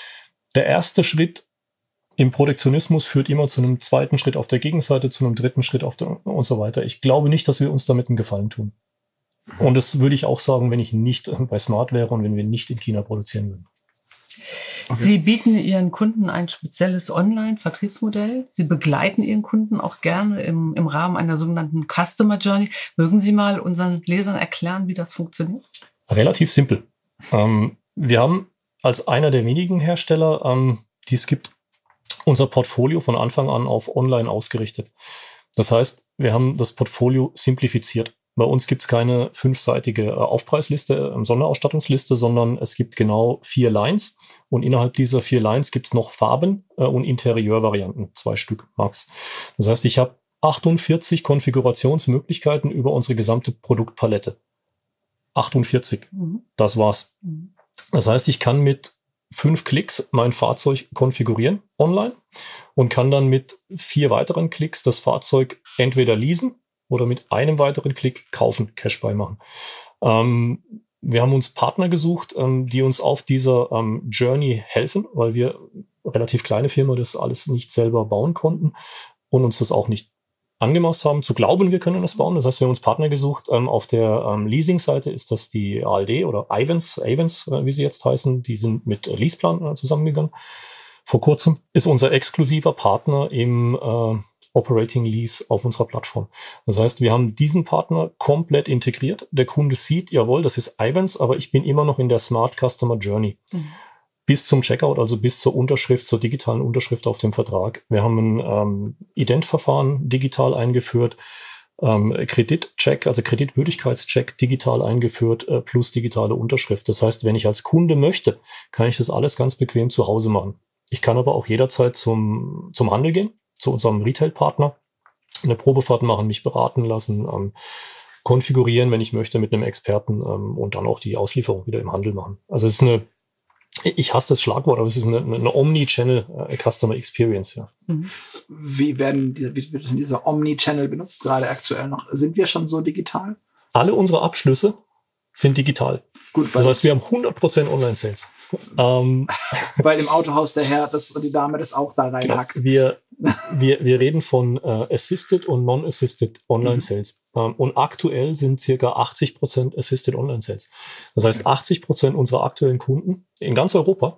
der erste Schritt im Protektionismus führt immer zu einem zweiten Schritt auf der Gegenseite, zu einem dritten Schritt auf der und so weiter. Ich glaube nicht, dass wir uns damit einen Gefallen tun. Und das würde ich auch sagen, wenn ich nicht bei Smart wäre und wenn wir nicht in China produzieren würden. Okay. Sie bieten Ihren Kunden ein spezielles Online-Vertriebsmodell. Sie begleiten Ihren Kunden auch gerne im, im Rahmen einer sogenannten Customer Journey. Mögen Sie mal unseren Lesern erklären, wie das funktioniert? Relativ simpel. Ähm, wir haben als einer der wenigen Hersteller, ähm, die es gibt, unser Portfolio von Anfang an auf Online ausgerichtet. Das heißt, wir haben das Portfolio simplifiziert. Bei uns gibt es keine fünfseitige Aufpreisliste, äh, Sonderausstattungsliste, sondern es gibt genau vier Lines. Und innerhalb dieser vier Lines gibt es noch Farben äh, und Interieurvarianten, zwei Stück max. Das heißt, ich habe achtundvierzig Konfigurationsmöglichkeiten über unsere gesamte Produktpalette. achtundvierzig, mhm. Das war's. Mhm. Das heißt, ich kann mit fünf Klicks mein Fahrzeug konfigurieren online und kann dann mit vier weiteren Klicks das Fahrzeug entweder leasen oder mit einem weiteren Klick kaufen, Cashbuy machen. Ähm, wir haben uns Partner gesucht, ähm, die uns auf dieser ähm, Journey helfen, weil wir relativ kleine Firma das alles nicht selber bauen konnten und uns das auch nicht angemaßt haben, zu glauben, wir können das bauen. Das heißt, wir haben uns Partner gesucht. Ähm, auf der ähm, Leasing-Seite ist das die A L D oder Ayvens, Ayvens, äh, wie sie jetzt heißen. Die sind mit äh, Leaseplan äh, zusammengegangen. Vor kurzem ist unser exklusiver Partner im äh, Operating Lease auf unserer Plattform. Das heißt, wir haben diesen Partner komplett integriert. Der Kunde sieht, jawohl, das ist Ayvens, aber ich bin immer noch in der Smart Customer Journey. Mhm. Bis zum Checkout, also bis zur Unterschrift, zur digitalen Unterschrift auf dem Vertrag. Wir haben ein ähm, Ident-Verfahren digital eingeführt, ähm, Kreditcheck, also Kreditwürdigkeitscheck digital eingeführt, äh, plus digitale Unterschrift. Das heißt, wenn ich als Kunde möchte, kann ich das alles ganz bequem zu Hause machen. Ich kann aber auch jederzeit zum, zum Handel gehen, zu unserem Retail-Partner, eine Probefahrt machen, mich beraten lassen, ähm, konfigurieren, wenn ich möchte, mit einem Experten ähm, und dann auch die Auslieferung wieder im Handel machen. Also es ist eine Ich hasse das Schlagwort, aber es ist eine, eine Omni-Channel uh, Customer Experience, ja. Wie werden diese, wie wird dieser Omni-Channel benutzt, gerade aktuell noch? Sind wir schon so digital? Alle unsere Abschlüsse sind digital. Gut, das heißt, wir haben hundert Prozent Online-Sales. Ähm, weil im Autohaus der Herr das, und die Dame das auch da reinhackt. Genau. Wir, wir, wir reden von äh, Assisted und Non-Assisted Online-Sales. Mhm. Ähm, und aktuell sind circa achtzig Prozent Assisted Online-Sales. Das heißt, achtzig Prozent unserer aktuellen Kunden in ganz Europa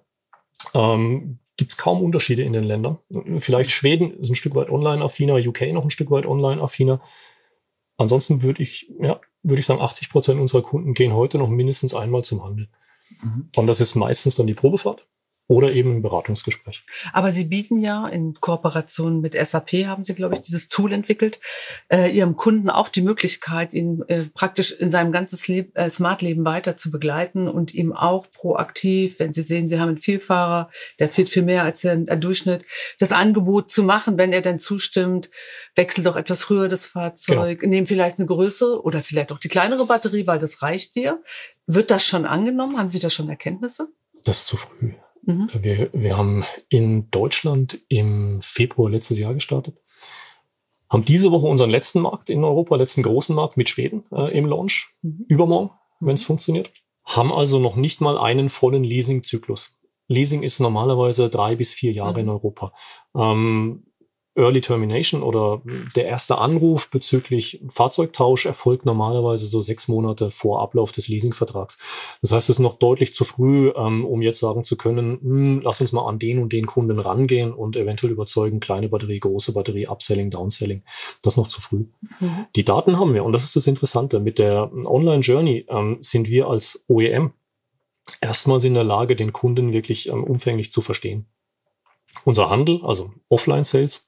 ähm, gibt es kaum Unterschiede in den Ländern. Vielleicht Schweden ist ein Stück weit online-affiner, U K noch ein Stück weit online-affiner. Ansonsten würde ich, ja, würde ich sagen, achtzig Prozent unserer Kunden gehen heute noch mindestens einmal zum Handel. Mhm. Und das ist meistens dann die Probefahrt oder eben ein Beratungsgespräch. Aber Sie bieten ja in Kooperation mit S A P, haben Sie, glaube ich, dieses Tool entwickelt, äh, Ihrem Kunden auch die Möglichkeit, ihn äh, praktisch in seinem ganzen Leb- äh, Smart-Leben weiter zu begleiten und ihm auch proaktiv, wenn Sie sehen, Sie haben einen Vielfahrer, der fährt viel mehr als der, der Durchschnitt, das Angebot zu machen, wenn er dann zustimmt, wechsel doch etwas früher das Fahrzeug, genau. Nehm vielleicht eine größere oder vielleicht auch die kleinere Batterie, weil das reicht dir. Wird das schon angenommen? Haben Sie da schon Erkenntnisse? Das ist zu früh. Mhm. Wir, wir haben in Deutschland im Februar letztes Jahr gestartet, haben diese Woche unseren letzten Markt in Europa, letzten großen Markt mit Schweden äh, im Launch, mhm. übermorgen, wenn es mhm. funktioniert. Haben also noch nicht mal einen vollen Leasing-Zyklus. Leasing ist normalerweise drei bis vier Jahre mhm. in Europa. Ähm, Early Termination oder der erste Anruf bezüglich Fahrzeugtausch erfolgt normalerweise so sechs Monate vor Ablauf des Leasingvertrags. Das heißt, es ist noch deutlich zu früh, ähm, um jetzt sagen zu können, hm, lass uns mal an den und den Kunden rangehen und eventuell überzeugen, kleine Batterie, große Batterie, Upselling, Downselling. Das ist noch zu früh. Mhm. Die Daten haben wir und das ist das Interessante. Mit der Online-Journey ähm, sind wir als O E M erstmals in der Lage, den Kunden wirklich ähm, umfänglich zu verstehen. Unser Handel, also Offline-Sales,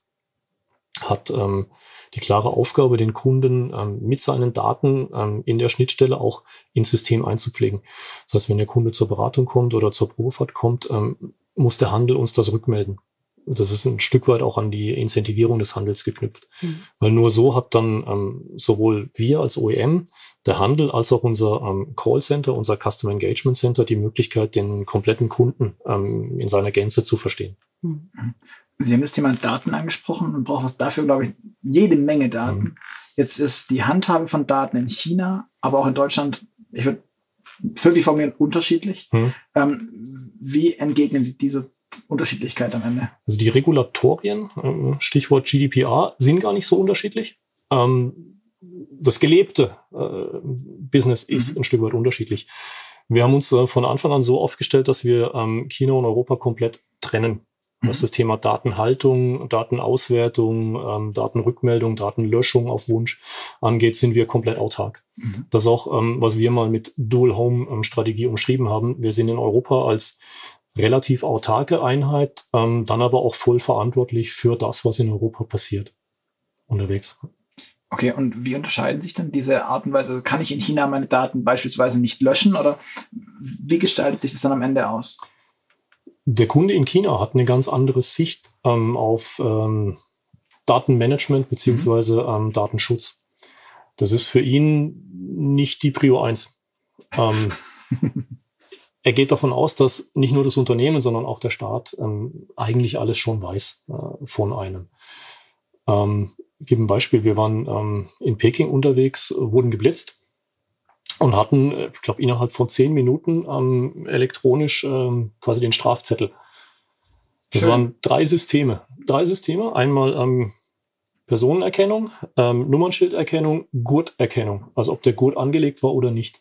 hat ähm, die klare Aufgabe, den Kunden ähm, mit seinen Daten ähm, in der Schnittstelle auch ins System einzupflegen. Das heißt, wenn der Kunde zur Beratung kommt oder zur Probefahrt kommt, ähm, muss der Handel uns das rückmelden. Das ist ein Stück weit auch an die Incentivierung des Handels geknüpft. Mhm. Weil nur so hat dann ähm, sowohl wir als O E M, der Handel, als auch unser ähm, Callcenter, unser Customer Engagement Center die Möglichkeit, den kompletten Kunden ähm, in seiner Gänze zu verstehen. Mhm. Sie haben das Thema Daten angesprochen und brauchen dafür, glaube ich, jede Menge Daten. Mhm. Jetzt ist die Handhabe von Daten in China, aber auch in Deutschland, ich würde wirklich formulieren, unterschiedlich. Mhm. Ähm, wie entgegnen Sie diese Unterschiedlichkeit am Ende? Also die Regulatorien, Stichwort G D P R, sind gar nicht so unterschiedlich. Das gelebte Business ist mhm. ein Stück weit unterschiedlich. Wir haben uns von Anfang an so aufgestellt, dass wir China und Europa komplett trennen. Was das Thema Datenhaltung, Datenauswertung, ähm, Datenrückmeldung, Datenlöschung auf Wunsch angeht, sind wir komplett autark. Mhm. Das ist auch, ähm, was wir mal mit Dual-Home-Strategie umschrieben haben. Wir sind in Europa als relativ autarke Einheit, ähm, dann aber auch voll verantwortlich für das, was in Europa passiert, unterwegs. Okay, und wie unterscheiden sich dann diese Art und Weise? Kann ich in China meine Daten beispielsweise nicht löschen oder wie gestaltet sich das dann am Ende aus? Der Kunde in China hat eine ganz andere Sicht ähm, auf ähm, Datenmanagement beziehungsweise ähm, Datenschutz. Das ist für ihn nicht die Prio eins. Ähm, er geht davon aus, dass nicht nur das Unternehmen, sondern auch der Staat ähm, eigentlich alles schon weiß äh, von einem. Ähm, ich gebe ein Beispiel. Wir waren ähm, in Peking unterwegs, wurden geblitzt. und hatten, ich glaube, innerhalb von zehn Minuten ähm, elektronisch ähm, quasi den Strafzettel. Das Schön. waren drei Systeme. Drei Systeme. Einmal ähm, Personenerkennung, ähm, Nummernschilderkennung, Gurterkennung. Also ob der Gurt angelegt war oder nicht.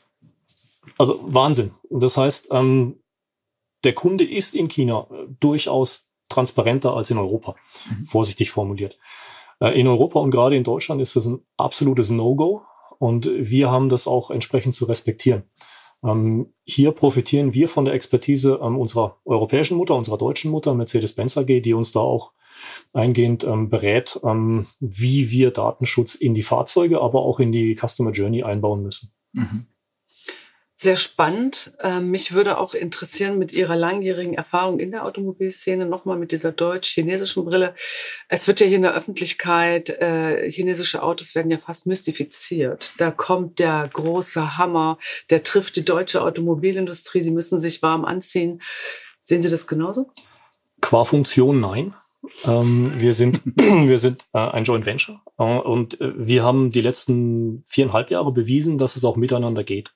Also Wahnsinn. Das heißt, ähm, der Kunde ist in China äh, durchaus transparenter als in Europa. Mhm. Vorsichtig formuliert. Äh, in Europa und gerade in Deutschland ist das ein absolutes No-Go. Und wir haben das auch entsprechend zu respektieren. Ähm, hier profitieren wir von der Expertise ähm, unserer europäischen Mutter, unserer deutschen Mutter, Mercedes-Benz A G, die uns da auch eingehend ähm, berät, ähm, wie wir Datenschutz in die Fahrzeuge, aber auch in die Customer Journey einbauen müssen. Mhm. Sehr spannend. Ähm, mich würde auch interessieren mit Ihrer langjährigen Erfahrung in der Automobilszene, nochmal mit dieser deutsch-chinesischen Brille. Es wird ja hier in der Öffentlichkeit, äh, chinesische Autos werden ja fast mystifiziert. Da kommt der große Hammer, der trifft die deutsche Automobilindustrie, die müssen sich warm anziehen. Sehen Sie das genauso? Qua Funktion nein. Ähm, wir sind, wir sind äh, ein Joint Venture äh, und äh, wir haben die letzten viereinhalb Jahre bewiesen, dass es auch miteinander geht.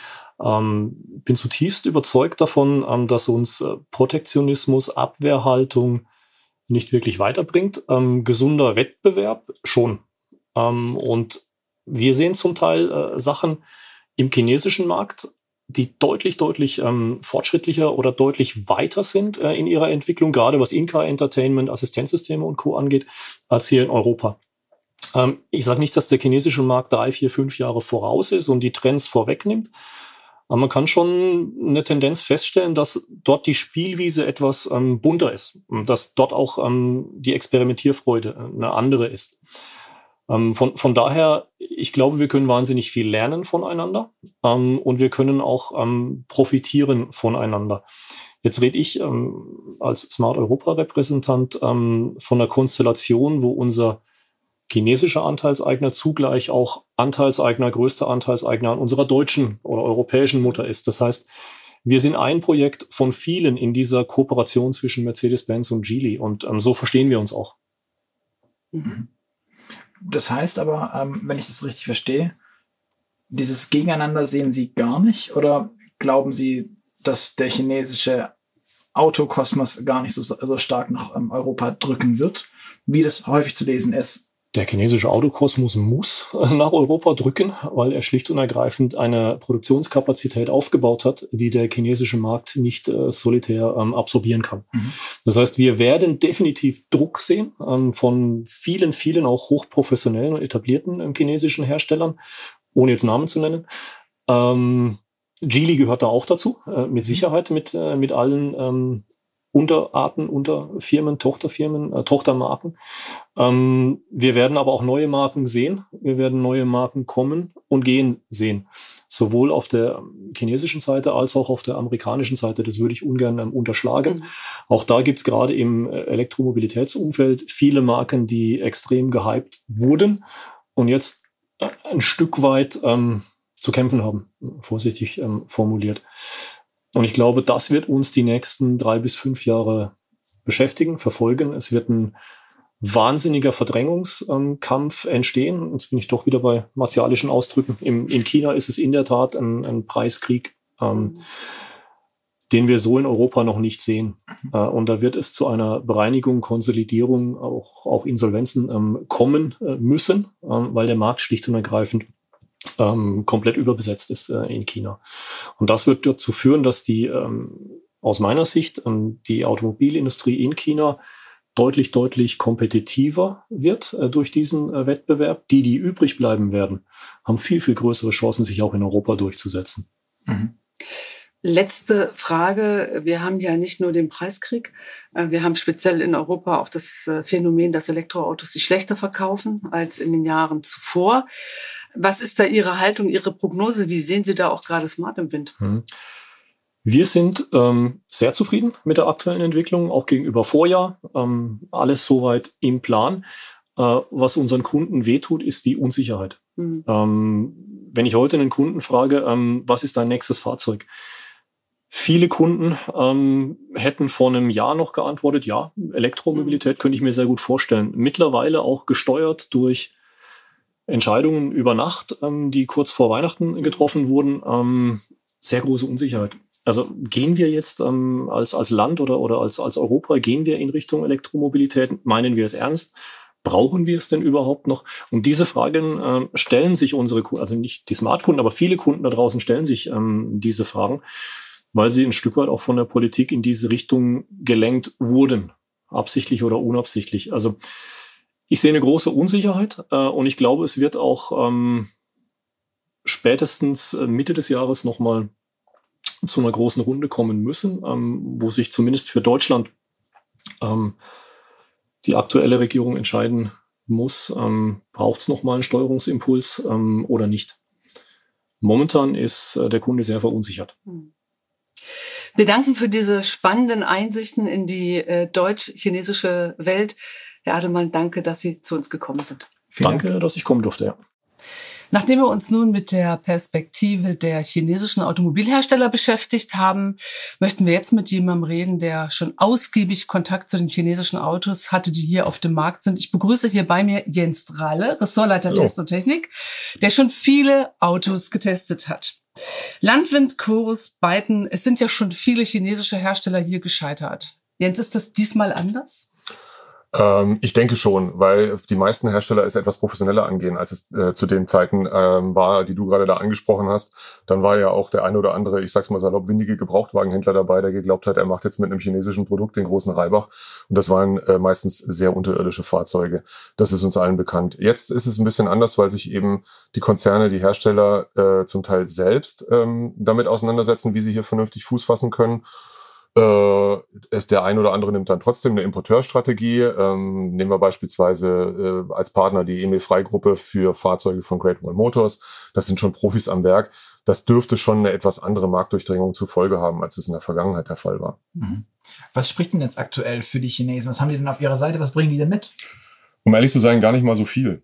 Ähm, bin zutiefst überzeugt davon, ähm, dass uns äh, Protektionismus, Abwehrhaltung nicht wirklich weiterbringt. Ähm, gesunder Wettbewerb schon. Ähm, und wir sehen zum Teil äh, Sachen im chinesischen Markt, die deutlich, deutlich ähm, fortschrittlicher oder deutlich weiter sind äh, in ihrer Entwicklung, gerade was In-Car Entertainment, Assistenzsysteme und Co. angeht, als hier in Europa. Ähm, ich sage nicht, dass der chinesische Markt drei, vier, fünf Jahre voraus ist und die Trends vorwegnimmt. Aber man kann schon eine Tendenz feststellen, dass dort die Spielwiese etwas ähm, bunter ist und dass dort auch ähm, die Experimentierfreude eine andere ist. Ähm, von, von daher, ich glaube, wir können wahnsinnig viel lernen voneinander ähm, und wir können auch ähm, profitieren voneinander. Jetzt rede ich ähm, als Smart Europa-Repräsentant ähm, von einer Konstellation, wo unser chinesischer Anteilseigner zugleich auch Anteilseigner, größter Anteilseigner an unserer deutschen oder europäischen Mutter ist. Das heißt, wir sind ein Projekt von vielen in dieser Kooperation zwischen Mercedes-Benz und Geely und ähm, so verstehen wir uns auch. Das heißt aber, ähm, wenn ich das richtig verstehe, dieses Gegeneinander sehen Sie gar nicht oder glauben Sie, dass der chinesische Autokosmos gar nicht so, so stark nach ähm, Europa drücken wird, wie das häufig zu lesen ist? Der chinesische Autokosmos muss nach Europa drücken, weil er schlicht und ergreifend eine Produktionskapazität aufgebaut hat, die der chinesische Markt nicht äh, solitär ähm, absorbieren kann. Mhm. Das heißt, wir werden definitiv Druck sehen ähm, von vielen, vielen auch hochprofessionellen und etablierten ähm, chinesischen Herstellern, ohne jetzt Namen zu nennen. Ähm, Geely gehört da auch dazu, äh, mit Sicherheit, mit, äh, mit allen ähm, Unterarten, Unterfirmen, Tochterfirmen, äh, Tochtermarken. Ähm, wir werden aber auch neue Marken sehen. Wir werden neue Marken kommen und gehen sehen. Sowohl auf der chinesischen Seite als auch auf der amerikanischen Seite. Das würde ich ungern ähm, unterschlagen. Mhm. Auch da gibt's gerade im Elektromobilitätsumfeld viele Marken, die extrem gehypt wurden und jetzt äh, ein Stück weit ähm, zu kämpfen haben, vorsichtig ähm, formuliert. Und ich glaube, das wird uns die nächsten drei bis fünf Jahre beschäftigen, verfolgen. Es wird ein wahnsinniger Verdrängungskampf entstehen. Jetzt bin ich doch wieder bei martialischen Ausdrücken. Im, in China ist es in der Tat ein, ein Preiskrieg, ähm, den wir so in Europa noch nicht sehen. Äh, und da wird es zu einer Bereinigung, Konsolidierung, auch, auch Insolvenzen ähm, kommen äh, müssen, äh, weil der Markt schlicht und ergreifend Ähm, komplett überbesetzt ist äh, in China. Und das wird dazu führen, dass die ähm, aus meiner Sicht ähm, die Automobilindustrie in China deutlich, deutlich kompetitiver wird äh, durch diesen äh, Wettbewerb. Die, die übrig bleiben werden, haben viel, viel größere Chancen, sich auch in Europa durchzusetzen. Mhm. Letzte Frage. Wir haben ja nicht nur den Preiskrieg. Wir haben speziell in Europa auch das Phänomen, dass Elektroautos sich schlechter verkaufen als in den Jahren zuvor. Was ist da Ihre Haltung, Ihre Prognose? Wie sehen Sie da auch gerade Smart im Wind? Wir sind ähm, sehr zufrieden mit der aktuellen Entwicklung, auch gegenüber Vorjahr. Ähm, alles soweit im Plan. Äh, was unseren Kunden wehtut, ist die Unsicherheit. Mhm. Ähm, wenn ich heute einen Kunden frage, ähm, was ist dein nächstes Fahrzeug? Viele Kunden ähm, hätten vor einem Jahr noch geantwortet, ja, Elektromobilität könnte ich mir sehr gut vorstellen. Mittlerweile auch gesteuert durch Entscheidungen über Nacht, ähm, die kurz vor Weihnachten getroffen wurden, ähm, sehr große Unsicherheit. Also gehen wir jetzt ähm, als, als Land oder, oder als, als Europa, gehen wir in Richtung Elektromobilität? Meinen wir es ernst? Brauchen wir es denn überhaupt noch? Und diese Fragen äh, stellen sich unsere Kunden, also nicht die Smart-Kunden, aber viele Kunden da draußen stellen sich ähm, diese Fragen, weil sie ein Stück weit auch von der Politik in diese Richtung gelenkt wurden, absichtlich oder unabsichtlich. Also ich sehe eine große Unsicherheit äh, und ich glaube, es wird auch ähm, spätestens Mitte des Jahres nochmal zu einer großen Runde kommen müssen, ähm, wo sich zumindest für Deutschland ähm, die aktuelle Regierung entscheiden muss, ähm, braucht es nochmal einen Steuerungsimpuls ähm, oder nicht. Momentan ist äh, der Kunde sehr verunsichert. Wir danken für diese spannenden Einsichten in die äh, deutsch-chinesische Welt. Herr Adelmann, danke, dass Sie zu uns gekommen sind. Vielen Danke, Dank. dass ich kommen durfte. Ja. Nachdem wir uns nun mit der Perspektive der chinesischen Automobilhersteller beschäftigt haben, möchten wir jetzt mit jemandem reden, der schon ausgiebig Kontakt zu den chinesischen Autos hatte, die hier auf dem Markt sind. Ich begrüße hier bei mir Jens Drahle, Ressortleiter Hallo. Test und Technik, der schon viele Autos getestet hat. Landwind, Chorus, Byton, es sind ja schon viele chinesische Hersteller hier gescheitert. Jens, ist das diesmal anders? Ähm, ich denke schon, weil die meisten Hersteller es etwas professioneller angehen, als es äh, zu den Zeiten ähm, war, die du gerade da angesprochen hast. Dann war ja auch der ein oder andere, ich sag's mal salopp, windige Gebrauchtwagenhändler dabei, der geglaubt hat, er macht jetzt mit einem chinesischen Produkt den großen Reibach. Und das waren äh, meistens sehr unterirdische Fahrzeuge. Das ist uns allen bekannt. Jetzt ist es ein bisschen anders, weil sich eben die Konzerne, die Hersteller äh, zum Teil selbst ähm, damit auseinandersetzen, wie sie hier vernünftig Fuß fassen können. Äh, der ein oder andere nimmt dann trotzdem eine Importeurstrategie. Ähm, nehmen wir beispielsweise äh, als Partner die Emil-Frey-Gruppe für Fahrzeuge von Great Wall Motors. Das sind schon Profis am Werk. Das dürfte schon eine etwas andere Marktdurchdringung zur Folge haben, als es in der Vergangenheit der Fall war. Mhm. Was spricht denn jetzt aktuell für die Chinesen? Was haben die denn auf ihrer Seite? Was bringen die denn mit? Um ehrlich zu sein, gar nicht mal so viel.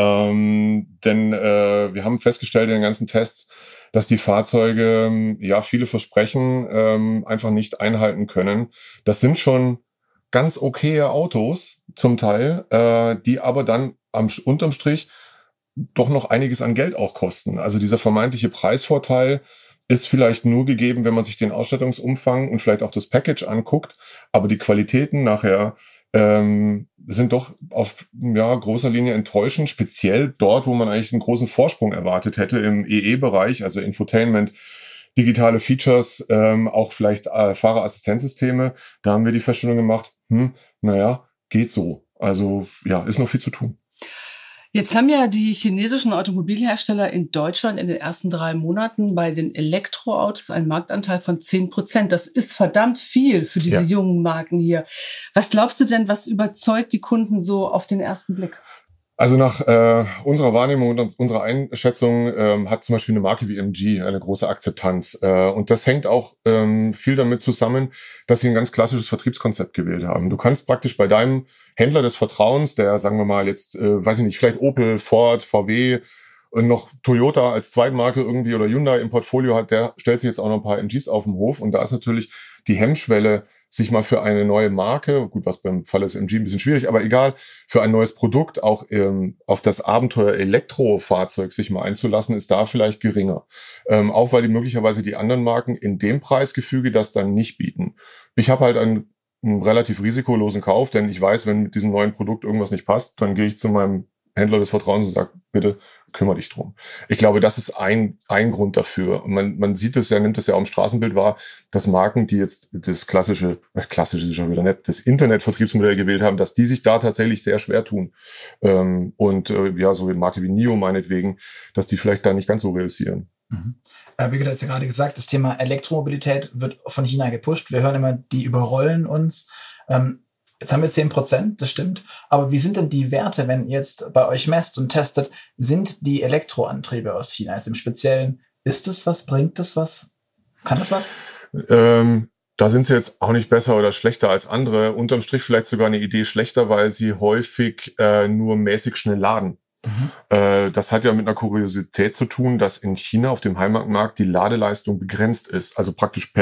Ähm, denn äh, wir haben festgestellt in den ganzen Tests, dass die Fahrzeuge ja viele Versprechen ähm, einfach nicht einhalten können. Das sind schon ganz okaye Autos zum Teil, äh, die aber dann am unterm Strich doch noch einiges an Geld auch kosten. Also dieser vermeintliche Preisvorteil ist vielleicht nur gegeben, wenn man sich den Ausstattungsumfang und vielleicht auch das Package anguckt, aber die Qualitäten nachher ähm, sind doch auf ja, großer Linie enttäuschend, speziell dort, wo man eigentlich einen großen Vorsprung erwartet hätte im E E-Bereich, also Infotainment, digitale Features, ähm, auch vielleicht äh, Fahrerassistenzsysteme. Da haben wir die Feststellung gemacht, hm, naja, geht so. Also ja, ist noch viel zu tun. Jetzt haben ja die chinesischen Automobilhersteller in Deutschland in den ersten drei Monaten bei den Elektroautos einen Marktanteil von zehn Prozent. Das ist verdammt viel für diese ja. jungen Marken hier. Was glaubst du denn, was überzeugt die Kunden so auf den ersten Blick? Also nach äh, unserer Wahrnehmung und unserer Einschätzung ähm, hat zum Beispiel eine Marke wie M G eine große Akzeptanz. Äh, und das hängt auch ähm, viel damit zusammen, dass sie ein ganz klassisches Vertriebskonzept gewählt haben. Du kannst praktisch bei deinem Händler des Vertrauens, der, sagen wir mal, jetzt, äh, weiß ich nicht, vielleicht Opel, Ford, V W und noch Toyota als Zweitmarke irgendwie oder Hyundai im Portfolio hat, der stellt sich jetzt auch noch ein paar M Gs auf den Hof. Und da ist natürlich die Hemmschwelle, sich mal für eine neue Marke, gut, was beim Fall des M G ein bisschen schwierig, aber egal, für ein neues Produkt auch ähm, auf das Abenteuer Elektrofahrzeug sich mal einzulassen, ist da vielleicht geringer. Ähm, auch weil die möglicherweise die anderen Marken in dem Preisgefüge das dann nicht bieten. Ich habe halt einen, einen relativ risikolosen Kauf, denn ich weiß, wenn mit diesem neuen Produkt irgendwas nicht passt, dann gehe ich zu meinem Händler des Vertrauens und sage, bitte kümmere dich drum. Ich glaube, das ist ein ein Grund dafür. Und man man sieht es ja, nimmt es ja auch im Straßenbild wahr, dass Marken, die jetzt das klassische, äh, klassische ist schon wieder nett, das Internetvertriebsmodell gewählt haben, dass die sich da tatsächlich sehr schwer tun. Ähm, und äh, ja, so eine Marke wie NIO meinetwegen, dass die vielleicht da nicht ganz so reüssieren. Mhm. Äh, wie gesagt, ja gerade gesagt, das Thema Elektromobilität wird von China gepusht. Wir hören immer, die überrollen uns. Ähm, Jetzt haben wir zehn Prozent, das stimmt. Aber wie sind denn die Werte, wenn ihr jetzt bei euch messt und testet, sind die Elektroantriebe aus China jetzt im Speziellen? Ist das was? Bringt das was? Kann das was? Ähm, da sind sie jetzt auch nicht besser oder schlechter als andere. Unterm Strich vielleicht sogar eine Idee schlechter, weil sie häufig äh, nur mäßig schnell laden. Mhm. Äh, das hat ja mit einer Kuriosität zu tun, dass in China auf dem Heimatmarkt die Ladeleistung begrenzt ist. Also praktisch per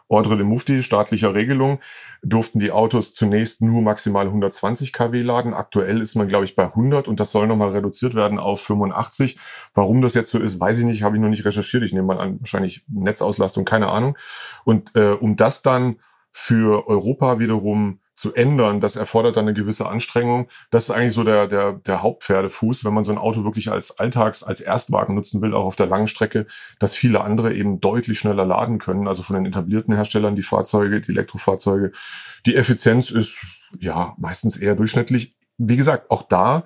Ordre de Mufti, staatlicher Regelung, durften die Autos zunächst nur maximal hundertzwanzig Kilowatt laden. Aktuell ist man, glaube ich, bei hundert und das soll nochmal reduziert werden auf fünfundachtzig. Warum das jetzt so ist, weiß ich nicht, habe ich noch nicht recherchiert. Ich nehme mal an, wahrscheinlich Netzauslastung, keine Ahnung. Und äh, um das dann für Europa wiederum zu ändern, das erfordert dann eine gewisse Anstrengung. Das ist eigentlich so der, der, der Hauptpferdefuß, wenn man so ein Auto wirklich als Alltags-, als Erstwagen nutzen will, auch auf der langen Strecke, dass viele andere eben deutlich schneller laden können. Also von den etablierten Herstellern, die Fahrzeuge, die Elektrofahrzeuge. Die Effizienz ist, ja, meistens eher durchschnittlich. Wie gesagt, auch da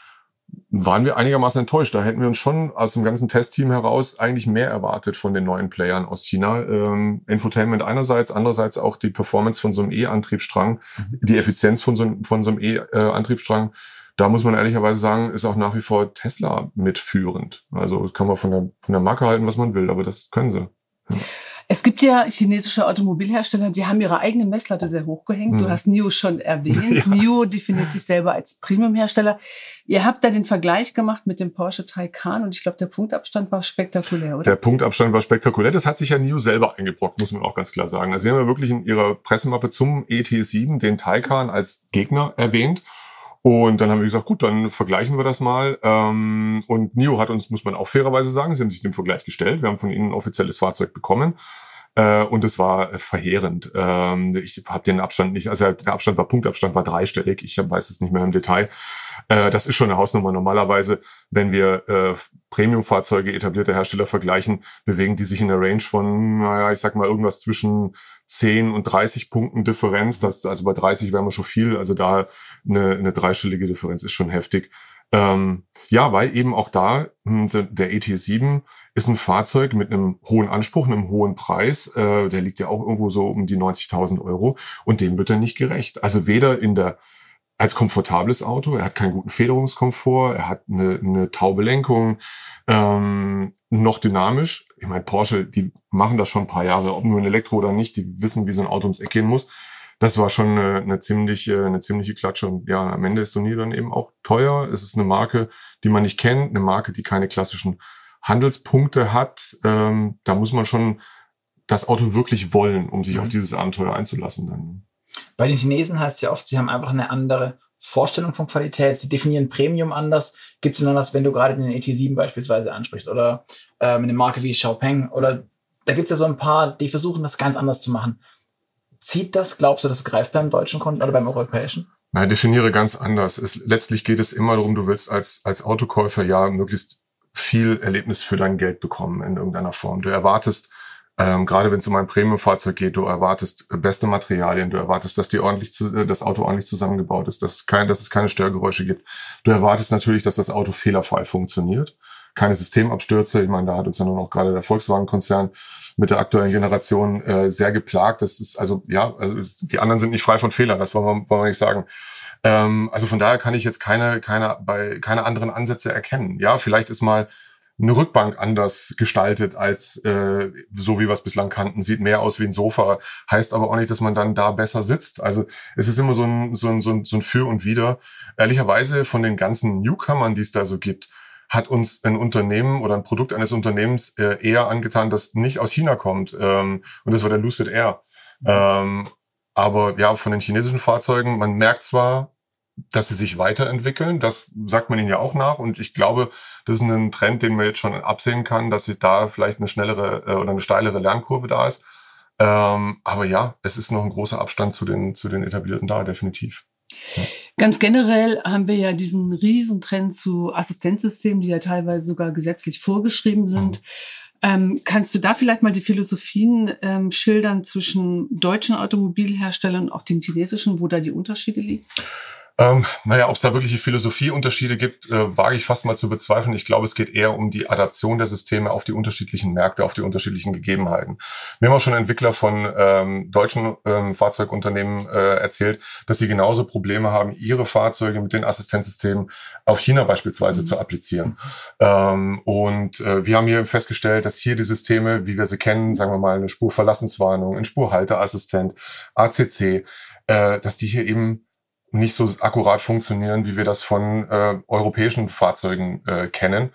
waren wir einigermaßen enttäuscht. Da hätten wir uns schon aus dem ganzen Testteam heraus eigentlich mehr erwartet von den neuen Playern aus China. Ähm, Infotainment einerseits, andererseits auch die Performance von so einem E-Antriebsstrang, mhm. die Effizienz von so, von so einem E-Antriebsstrang. Da muss man ehrlicherweise sagen, ist auch nach wie vor Tesla mitführend. Also das kann man von der, von der Marke halten, was man will, aber das können sie. Ja. Es gibt ja chinesische Automobilhersteller, die haben ihre eigene Messlatte sehr hochgehängt. Mhm. Du hast NIO schon erwähnt. Ja. NIO definiert sich selber als Premium-Hersteller. Ihr habt da den Vergleich gemacht mit dem Porsche Taycan und ich glaube, der Punktabstand war spektakulär, oder? Der Punktabstand war spektakulär. Das hat sich ja NIO selber eingebrockt, muss man auch ganz klar sagen. Also sie haben ja wirklich in ihrer Pressemappe zum E T sieben den Taycan als Gegner erwähnt. Und dann haben wir gesagt, gut, dann vergleichen wir das mal. Und NIO hat uns, muss man auch fairerweise sagen, sie haben sich dem Vergleich gestellt. Wir haben von ihnen ein offizielles Fahrzeug bekommen. Und es war verheerend. Ich habe den Abstand nicht, also der Abstand war, Punktabstand war dreistellig. Ich weiß es nicht mehr im Detail. Das ist schon eine Hausnummer. Normalerweise, wenn wir Premium-Fahrzeuge etablierter Hersteller vergleichen, bewegen die sich in der Range von, naja, ich sag mal irgendwas zwischen zehn und dreißig Punkten Differenz. Das, also bei dreißig wären wir schon viel. Also da eine, eine dreistellige Differenz ist schon heftig. Ähm, ja, weil eben auch da der E T sieben ist ein Fahrzeug mit einem hohen Anspruch, einem hohen Preis. Äh, der liegt ja auch irgendwo so um die neunzigtausend Euro und dem wird er nicht gerecht. Also weder in der als komfortables Auto, er hat keinen guten Federungskomfort, er hat eine, eine taube Lenkung, ähm, noch dynamisch. Ich meine, Porsche, die machen das schon ein paar Jahre, ob nur ein Elektro oder nicht, die wissen, wie so ein Auto ums Eck gehen muss. Das war schon eine, eine ziemliche, eine ziemliche Klatsche. Und ja, am Ende ist Sony dann eben auch teuer. Es ist eine Marke, die man nicht kennt, eine Marke, die keine klassischen Handelspunkte hat. Ähm, da muss man schon das Auto wirklich wollen, um sich mhm. auf dieses Abenteuer einzulassen. Dann. Bei den Chinesen heißt es ja oft, sie haben einfach eine andere Vorstellung von Qualität. Sie definieren Premium anders. Gibt es denn was, wenn du gerade den E T sieben beispielsweise ansprichst oder äh, mit einer Marke wie Xiaopeng oder da gibt es ja so ein paar, die versuchen, das ganz anders zu machen. Zieht das, glaubst du, das greift beim deutschen Kunden oder beim europäischen? Nein, definiere ganz anders. Es, letztlich geht es immer darum, du willst als, als Autokäufer ja möglichst viel Erlebnis für dein Geld bekommen in irgendeiner Form. Du erwartest, ähm, gerade wenn es um ein Premium-Fahrzeug geht, du erwartest beste Materialien, du erwartest, dass die ordentlich zu, das Auto ordentlich zusammengebaut ist, dass, kein, dass es keine Störgeräusche gibt. Du erwartest natürlich, dass das Auto fehlerfrei funktioniert. Keine Systemabstürze. Ich meine, da hat uns ja nun auch gerade der Volkswagen-Konzern mit der aktuellen Generation äh, sehr geplagt. Das ist also, ja, also die anderen sind nicht frei von Fehlern, das wollen wir, wollen wir nicht sagen. Ähm, also von daher kann ich jetzt keine, keine, bei, keine anderen Ansätze erkennen. Ja, vielleicht ist mal eine Rückbank anders gestaltet als äh, so, wie wir es bislang kannten. Sieht mehr aus wie ein Sofa, heißt aber auch nicht, dass man dann da besser sitzt. Also es ist immer so ein, so ein, so ein, so ein Für und Wider. Ehrlicherweise von den ganzen Newcomern, die es da so gibt, hat uns ein Unternehmen oder ein Produkt eines Unternehmens äh, eher angetan, das nicht aus China kommt. Ähm, und das war der Lucid Air. Mhm. Ähm, aber ja, von den chinesischen Fahrzeugen, man merkt zwar, dass sie sich weiterentwickeln, das sagt man ihnen ja auch nach. Und ich glaube, das ist ein Trend, den man jetzt schon absehen kann, dass sich da vielleicht eine schnellere äh, oder eine steilere Lernkurve da ist. Ähm, aber ja, es ist noch ein großer Abstand zu den, zu den etablierten da, definitiv. Ja. Ganz generell haben wir ja diesen Riesentrend zu Assistenzsystemen, die ja teilweise sogar gesetzlich vorgeschrieben sind. Mhm. Ähm, kannst du da vielleicht mal die Philosophien ähm, schildern zwischen deutschen Automobilherstellern und auch den chinesischen, wo da die Unterschiede liegen? Ähm, naja, ob es da wirkliche Philosophieunterschiede gibt, äh, wage ich fast mal zu bezweifeln. Ich glaube, es geht eher um die Adaption der Systeme auf die unterschiedlichen Märkte, auf die unterschiedlichen Gegebenheiten. Mir haben auch schon Entwickler von ähm, deutschen ähm, Fahrzeugunternehmen äh, erzählt, dass sie genauso Probleme haben, ihre Fahrzeuge mit den Assistenzsystemen auf China beispielsweise mhm. zu applizieren. Mhm. Ähm, und äh, wir haben hier festgestellt, dass hier die Systeme, wie wir sie kennen, sagen wir mal eine Spurverlassenswarnung, ein Spurhalteassistent, A C C, äh, dass die hier eben nicht so akkurat funktionieren, wie wir das von äh, europäischen Fahrzeugen äh, kennen.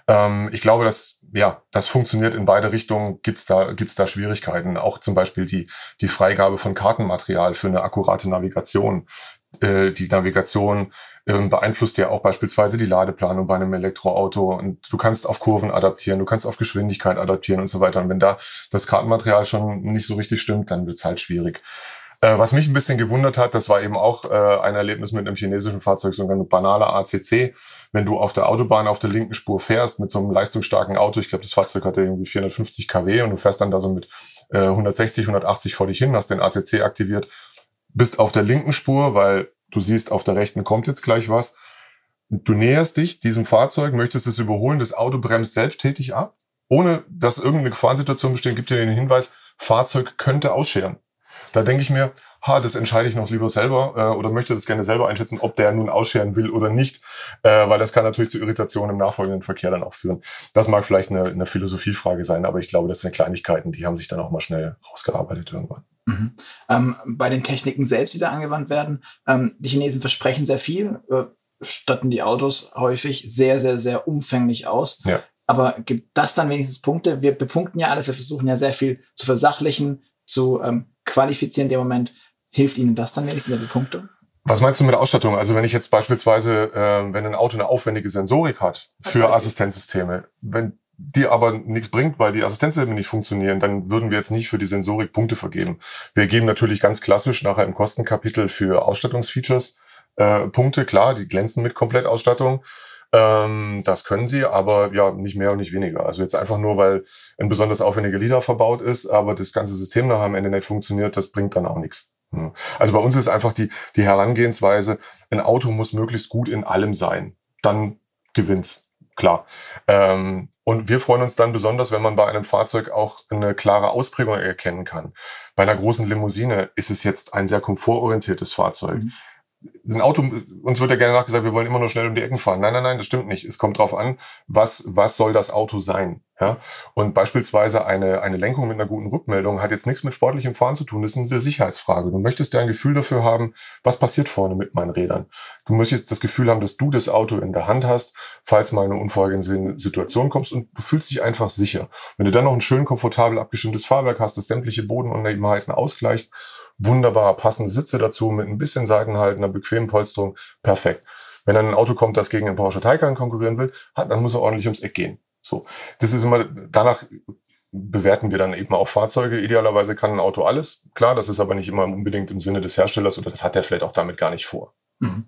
Ähm, ich glaube, dass ja, das funktioniert in beide Richtungen. Gibt's da gibt's da Schwierigkeiten? Auch zum Beispiel die die Freigabe von Kartenmaterial für eine akkurate Navigation. Äh, die Navigation ähm, beeinflusst ja auch beispielsweise die Ladeplanung bei einem Elektroauto, und du kannst auf Kurven adaptieren, du kannst auf Geschwindigkeit adaptieren und so weiter. Und wenn da das Kartenmaterial schon nicht so richtig stimmt, dann wird's halt schwierig. Äh, was mich ein bisschen gewundert hat, das war eben auch äh, ein Erlebnis mit einem chinesischen Fahrzeug, so ein banaler A C C. Wenn du auf der Autobahn auf der linken Spur fährst mit so einem leistungsstarken Auto, ich glaube, das Fahrzeug hatte irgendwie vierhundertfünfzig Kilowatt, und du fährst dann da so mit äh, hundertsechzig, hundertachtzig vor dich hin, hast den A C C aktiviert, bist auf der linken Spur, weil du siehst, auf der rechten kommt jetzt gleich was. Du näherst dich diesem Fahrzeug, möchtest es überholen, das Auto bremst selbsttätig ab, ohne dass irgendeine Gefahrensituation besteht, gibt dir den Hinweis, Fahrzeug könnte ausscheren. Da denke ich mir, ha, das entscheide ich noch lieber selber äh, oder möchte das gerne selber einschätzen, ob der nun ausscheren will oder nicht, äh, weil das kann natürlich zu Irritationen im nachfolgenden Verkehr dann auch führen. Das mag vielleicht eine, eine Philosophiefrage sein, aber ich glaube, das sind Kleinigkeiten, die haben sich dann auch mal schnell rausgearbeitet irgendwann. Mhm. Ähm, bei den Techniken selbst, die da angewandt werden, ähm, die Chinesen versprechen sehr viel, äh, statten die Autos häufig sehr, sehr, sehr umfänglich aus. Ja. Aber gibt das dann wenigstens Punkte? Wir bepunkten ja alles, wir versuchen ja sehr viel zu versachlichen, zu ähm, qualifizieren in dem Moment. Hilft Ihnen das dann wenigstens in der Bepunktung? Was meinst du mit Ausstattung? Also wenn ich jetzt beispielsweise, äh, wenn ein Auto eine aufwendige Sensorik hat für Assistenzsysteme, wenn die aber nichts bringt, weil die Assistenzsysteme nicht funktionieren, dann würden wir jetzt nicht für die Sensorik Punkte vergeben. Wir geben natürlich ganz klassisch nachher im Kostenkapitel für Ausstattungsfeatures äh, Punkte. Klar, die glänzen mit Komplettausstattung. Ähm, das können sie, aber ja, nicht mehr und nicht weniger. Also jetzt einfach nur, weil ein besonders aufwendiger LiDAR verbaut ist, aber das ganze System nachher am Ende nicht funktioniert, das bringt dann auch nichts. Also bei uns ist einfach die, die Herangehensweise, ein Auto muss möglichst gut in allem sein. Dann gewinnt's, klar. Ähm, und wir freuen uns dann besonders, wenn man bei einem Fahrzeug auch eine klare Ausprägung erkennen kann. Bei einer großen Limousine ist es jetzt ein sehr komfortorientiertes Fahrzeug. Mhm. Ein Auto, uns wird ja gerne nachgesagt, wir wollen immer nur schnell um die Ecken fahren. Nein, nein, nein, das stimmt nicht. Es kommt drauf an, was, was soll das Auto sein? Ja? Und beispielsweise eine, eine Lenkung mit einer guten Rückmeldung hat jetzt nichts mit sportlichem Fahren zu tun. Das ist eine Sicherheitsfrage. Du möchtest ja ein Gefühl dafür haben, was passiert vorne mit meinen Rädern. Du möchtest das Gefühl haben, dass du das Auto in der Hand hast, falls mal eine unvorhergesehene Situation kommst, und du fühlst dich einfach sicher. Wenn du dann noch ein schön komfortabel abgestimmtes Fahrwerk hast, das sämtliche Bodenunebenheiten ausgleicht, wunderbar passende Sitze dazu mit ein bisschen Seitenhalten, einer bequemen Polsterung, perfekt. Wenn dann ein Auto kommt, das gegen einen Porsche Taycan konkurrieren will, dann muss er ordentlich ums Eck gehen. So, das ist immer, danach bewerten wir dann eben auch Fahrzeuge. Idealerweise kann ein Auto alles. Klar, das ist aber nicht immer unbedingt im Sinne des Herstellers, oder das hat er vielleicht auch damit gar nicht vor. Mhm.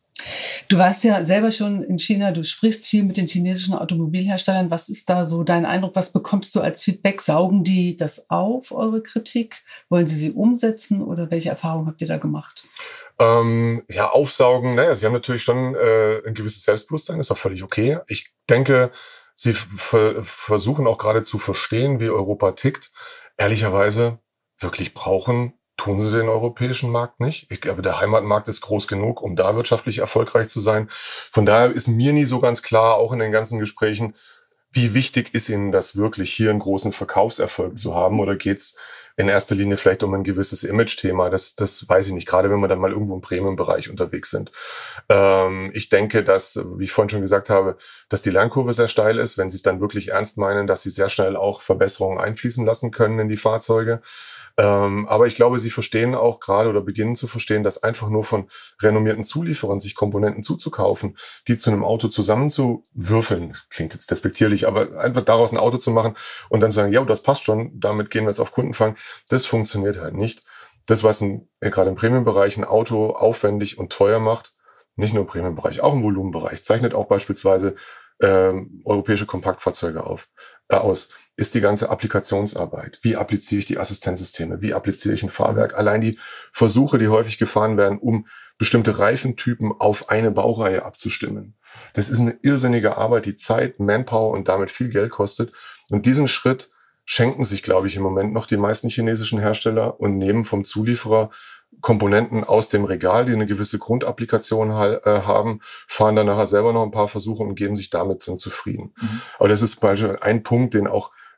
Du warst ja selber schon in China, du sprichst viel mit den chinesischen Automobilherstellern. Was ist da so dein Eindruck? Was bekommst du als Feedback? Saugen die das auf, eure Kritik? Wollen sie sie umsetzen, oder welche Erfahrungen habt ihr da gemacht? Ähm, ja, aufsaugen, naja, sie haben natürlich schon äh, ein gewisses Selbstbewusstsein, ist auch völlig okay. Ich denke, sie f- versuchen auch gerade zu verstehen, wie Europa tickt. Ehrlicherweise, wirklich brauchen tun sie den europäischen Markt nicht. Ich glaube, der Heimatmarkt ist groß genug, um da wirtschaftlich erfolgreich zu sein. Von daher ist mir nie so ganz klar, auch in den ganzen Gesprächen, wie wichtig ist ihnen das wirklich, hier einen großen Verkaufserfolg zu haben, oder geht's in erster Linie vielleicht um ein gewisses Image-Thema? Das, das weiß ich nicht, gerade wenn wir dann mal irgendwo im Premium-Bereich unterwegs sind. Ähm, ich denke, dass, wie ich vorhin schon gesagt habe, dass die Lernkurve sehr steil ist, wenn sie es dann wirklich ernst meinen, dass sie sehr schnell auch Verbesserungen einfließen lassen können in die Fahrzeuge. Ähm, aber ich glaube, sie verstehen auch gerade oder beginnen zu verstehen, dass einfach nur von renommierten Zulieferern sich Komponenten zuzukaufen, die zu einem Auto zusammenzuwürfeln, klingt jetzt despektierlich, aber einfach daraus ein Auto zu machen und dann zu sagen, ja, das passt schon, damit gehen wir jetzt auf Kundenfang, das funktioniert halt nicht. Das, was ein, gerade im Premium-Bereich ein Auto aufwendig und teuer macht, nicht nur im Premium-Bereich, auch im Volumenbereich, zeichnet auch beispielsweise ähm, europäische Kompaktfahrzeuge auf, äh, aus, ist die ganze Applikationsarbeit. Wie appliziere ich die Assistenzsysteme? Wie appliziere ich ein Fahrwerk? Allein die Versuche, die häufig gefahren werden, um bestimmte Reifentypen auf eine Baureihe abzustimmen. Das ist eine irrsinnige Arbeit, die Zeit, Manpower und damit viel Geld kostet. Und diesen Schritt schenken sich, glaube ich, im Moment noch die meisten chinesischen Hersteller und nehmen vom Zulieferer Komponenten aus dem Regal, die eine gewisse Grundapplikation ha- äh, haben, fahren dann nachher selber noch ein paar Versuche und geben sich damit zum zufrieden. Mhm. Aber das ist beispielsweise ein Punkt, den auch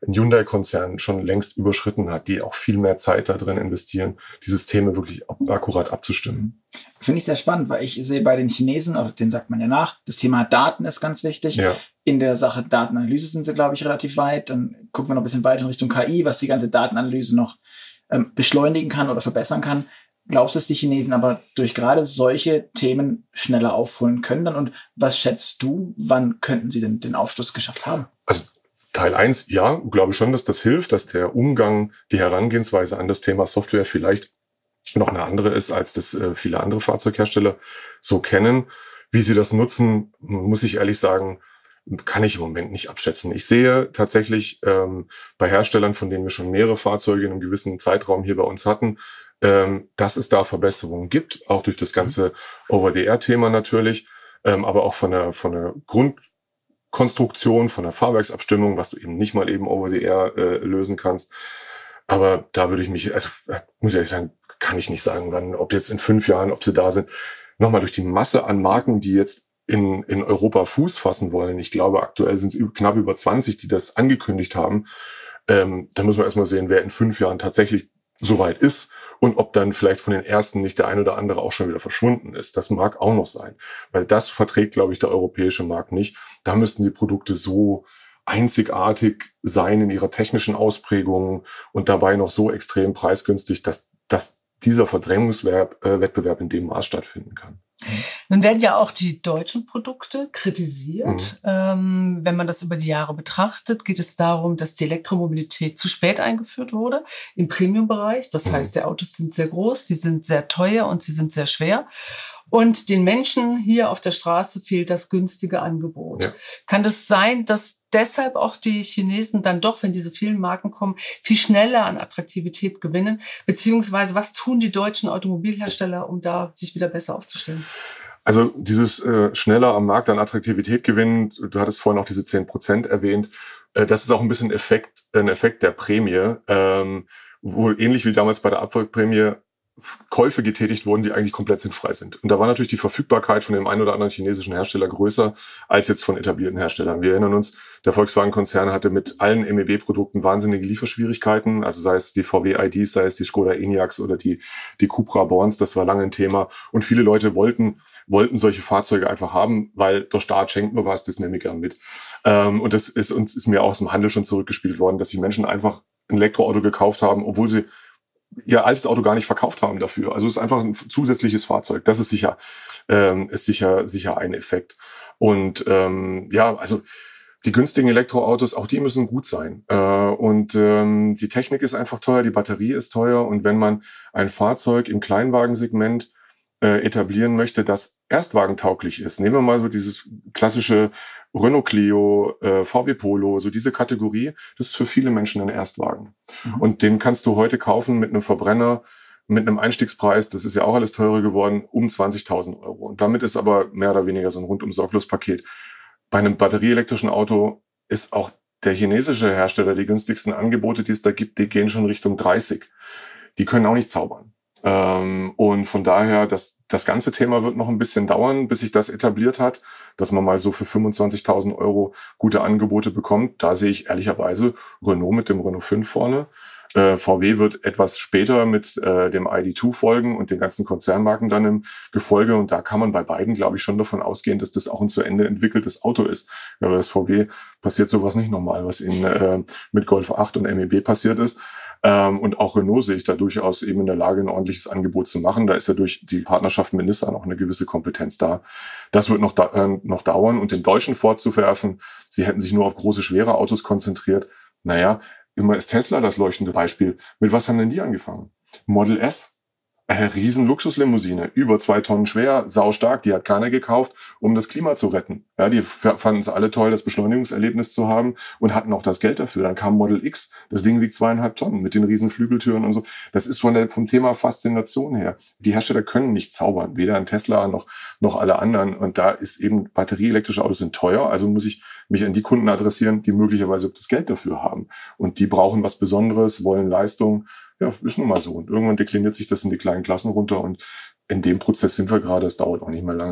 ein Hyundai-Konzern schon längst überschritten hat, die auch viel mehr Zeit da drin investieren, die Systeme wirklich akkurat abzustimmen. Finde ich sehr spannend, weil ich sehe bei den Chinesen, oder denen sagt man ja nach, das Thema Daten ist ganz wichtig. Ja. In der Sache Datenanalyse sind sie, glaube ich, relativ weit. Dann gucken wir noch ein bisschen weiter in Richtung K I, was die ganze Datenanalyse noch ähm, beschleunigen kann oder verbessern kann. Glaubst du, dass die Chinesen aber durch gerade solche Themen schneller aufholen können dann? Und was schätzt du, wann könnten sie denn den Aufschluss geschafft haben? Also Teil eins, ja, glaube schon, dass das hilft, dass der Umgang, die Herangehensweise an das Thema Software vielleicht noch eine andere ist, als das äh, viele andere Fahrzeughersteller so kennen. Wie sie das nutzen, muss ich ehrlich sagen, kann ich im Moment nicht abschätzen. Ich sehe tatsächlich ähm, bei Herstellern, von denen wir schon mehrere Fahrzeuge in einem gewissen Zeitraum hier bei uns hatten, ähm, dass es da Verbesserungen gibt, auch durch das ganze Over-the-Air-Thema natürlich, ähm, aber auch von der, von der Grundkonstruktion, von der Fahrwerksabstimmung, was du eben nicht mal eben Over-the-Air äh, lösen kannst. Aber da würde ich mich, also muss ich ehrlich sagen, kann ich nicht sagen, wann, ob jetzt in fünf Jahren, ob sie da sind. Nochmal durch die Masse an Marken, die jetzt in, in Europa Fuß fassen wollen. Ich glaube, aktuell sind es knapp über zwanzig, die das angekündigt haben. Ähm, da muss man erstmal sehen, wer in fünf Jahren tatsächlich so weit ist und ob dann vielleicht von den ersten nicht der ein oder andere auch schon wieder verschwunden ist. Das mag auch noch sein, weil das verträgt, glaube ich, der europäische Markt nicht. Da müssten die Produkte so einzigartig sein in ihrer technischen Ausprägung und dabei noch so extrem preisgünstig, dass, dass dieser Verdrängungswettbewerb in dem Maß stattfinden kann. Nun werden ja auch die deutschen Produkte kritisiert. Mhm. Ähm, wenn man das über die Jahre betrachtet, geht es darum, dass die Elektromobilität zu spät eingeführt wurde im Premium-Bereich. Das mhm. heißt, die Autos sind sehr groß, sie sind sehr teuer und sie sind sehr schwer. Und den Menschen hier auf der Straße fehlt das günstige Angebot. Ja. Kann das sein, dass deshalb auch die Chinesen dann doch, wenn diese vielen Marken kommen, viel schneller an Attraktivität gewinnen? Beziehungsweise was tun die deutschen Automobilhersteller, um da sich wieder besser aufzustellen? Also dieses äh, schneller am Markt an Attraktivität gewinnen, du hattest vorhin auch diese zehn Prozent erwähnt, äh, das ist auch ein bisschen Effekt, ein Effekt der Prämie, ähm, wo ähnlich wie damals bei der Abwrackprämie Käufe getätigt wurden, die eigentlich komplett sinnfrei sind. Und da war natürlich die Verfügbarkeit von dem einen oder anderen chinesischen Hersteller größer als jetzt von etablierten Herstellern. Wir erinnern uns, der Volkswagen-Konzern hatte mit allen M E B-Produkten wahnsinnige Lieferschwierigkeiten, also sei es die V W I Ds, sei es die Skoda Enyaqs oder die die Cupra Borns, das war lange ein Thema. Und viele Leute wollten wollten solche Fahrzeuge einfach haben, weil der Staat schenkt nur was, das nehme ich gern mit. Ähm, und das ist uns ist mir auch aus dem Handel schon zurückgespielt worden, dass die Menschen einfach ein Elektroauto gekauft haben, obwohl sie ihr altes Auto gar nicht verkauft haben dafür. Also es ist einfach ein zusätzliches Fahrzeug. Das ist sicher, ähm, ist sicher, sicher ein Effekt. Und ähm, ja, also die günstigen Elektroautos, auch die müssen gut sein. Äh, und ähm, die Technik ist einfach teuer, die Batterie ist teuer. Und wenn man ein Fahrzeug im Kleinwagensegment äh, etablieren möchte, das erstwagentauglich ist, nehmen wir mal so dieses klassische Renault Clio, äh, V W Polo, so diese Kategorie, das ist für viele Menschen ein Erstwagen. Mhm. Und den kannst du heute kaufen mit einem Verbrenner, mit einem Einstiegspreis, das ist ja auch alles teurer geworden, um zwanzigtausend Euro. Und damit ist aber mehr oder weniger so ein rundum-sorglos-Paket. Bei einem batterieelektrischen Auto ist auch der chinesische Hersteller, die günstigsten Angebote, die es da gibt, die gehen schon Richtung dreißig. Die können auch nicht zaubern. Ähm, und von daher, das, das ganze Thema wird noch ein bisschen dauern, bis sich das etabliert hat, dass man mal so für fünfundzwanzigtausend Euro gute Angebote bekommt. Da sehe ich ehrlicherweise Renault mit dem Renault fünf vorne. Äh, V W wird etwas später mit äh, dem I D zwei folgen und den ganzen Konzernmarken dann im Gefolge. Und da kann man bei beiden, glaube ich, schon davon ausgehen, dass das auch ein zu Ende entwickeltes Auto ist. Ja, bei das V W passiert sowas nicht nochmal, was in, äh, mit Golf acht und M E B passiert ist. Ähm, und auch Renault sehe ich da durchaus eben in der Lage, ein ordentliches Angebot zu machen. Da ist ja durch die Partnerschaft mit Nissan auch eine gewisse Kompetenz da. Das wird noch, da, äh, noch dauern. Und den Deutschen vorzuwerfen, sie hätten sich nur auf große, schwere Autos konzentriert. Naja, immer ist Tesla das leuchtende Beispiel. Mit was haben denn die angefangen? Model S. Eine riesen Luxuslimousine, über zwei Tonnen schwer, saustark, die hat keiner gekauft, um das Klima zu retten. Ja, die fanden es alle toll, das Beschleunigungserlebnis zu haben und hatten auch das Geld dafür. Dann kam Model X, das Ding wiegt zweieinhalb Tonnen mit den riesen Flügeltüren und so. Das ist von der, vom Thema Faszination her. Die Hersteller können nicht zaubern, weder ein Tesla noch, noch alle anderen. Und da ist eben batterieelektrische Autos sind teuer, also muss ich mich an die Kunden adressieren, die möglicherweise das Geld dafür haben. Und die brauchen was Besonderes, wollen Leistung. Ja, ist nun mal so. Und irgendwann dekliniert sich das in die kleinen Klassen runter und in dem Prozess sind wir gerade, es dauert auch nicht mehr lange.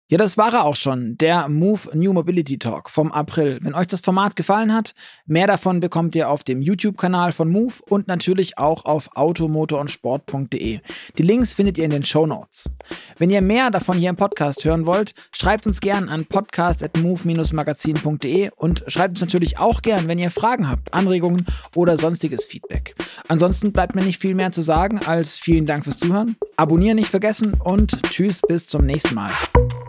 Ja, das war er auch schon, der Move New Mobility Talk vom April. Wenn euch das Format gefallen hat, mehr davon bekommt ihr auf dem YouTube-Kanal von Move und natürlich auch auf auto motor und sport punkt de. Die Links findet ihr in den Shownotes. Wenn ihr mehr davon hier im Podcast hören wollt, schreibt uns gern an podcast at move dash magazin punkt de und schreibt uns natürlich auch gern, wenn ihr Fragen habt, Anregungen oder sonstiges Feedback. Ansonsten bleibt mir nicht viel mehr zu sagen als vielen Dank fürs Zuhören, abonnieren nicht vergessen und tschüss bis zum nächsten Mal.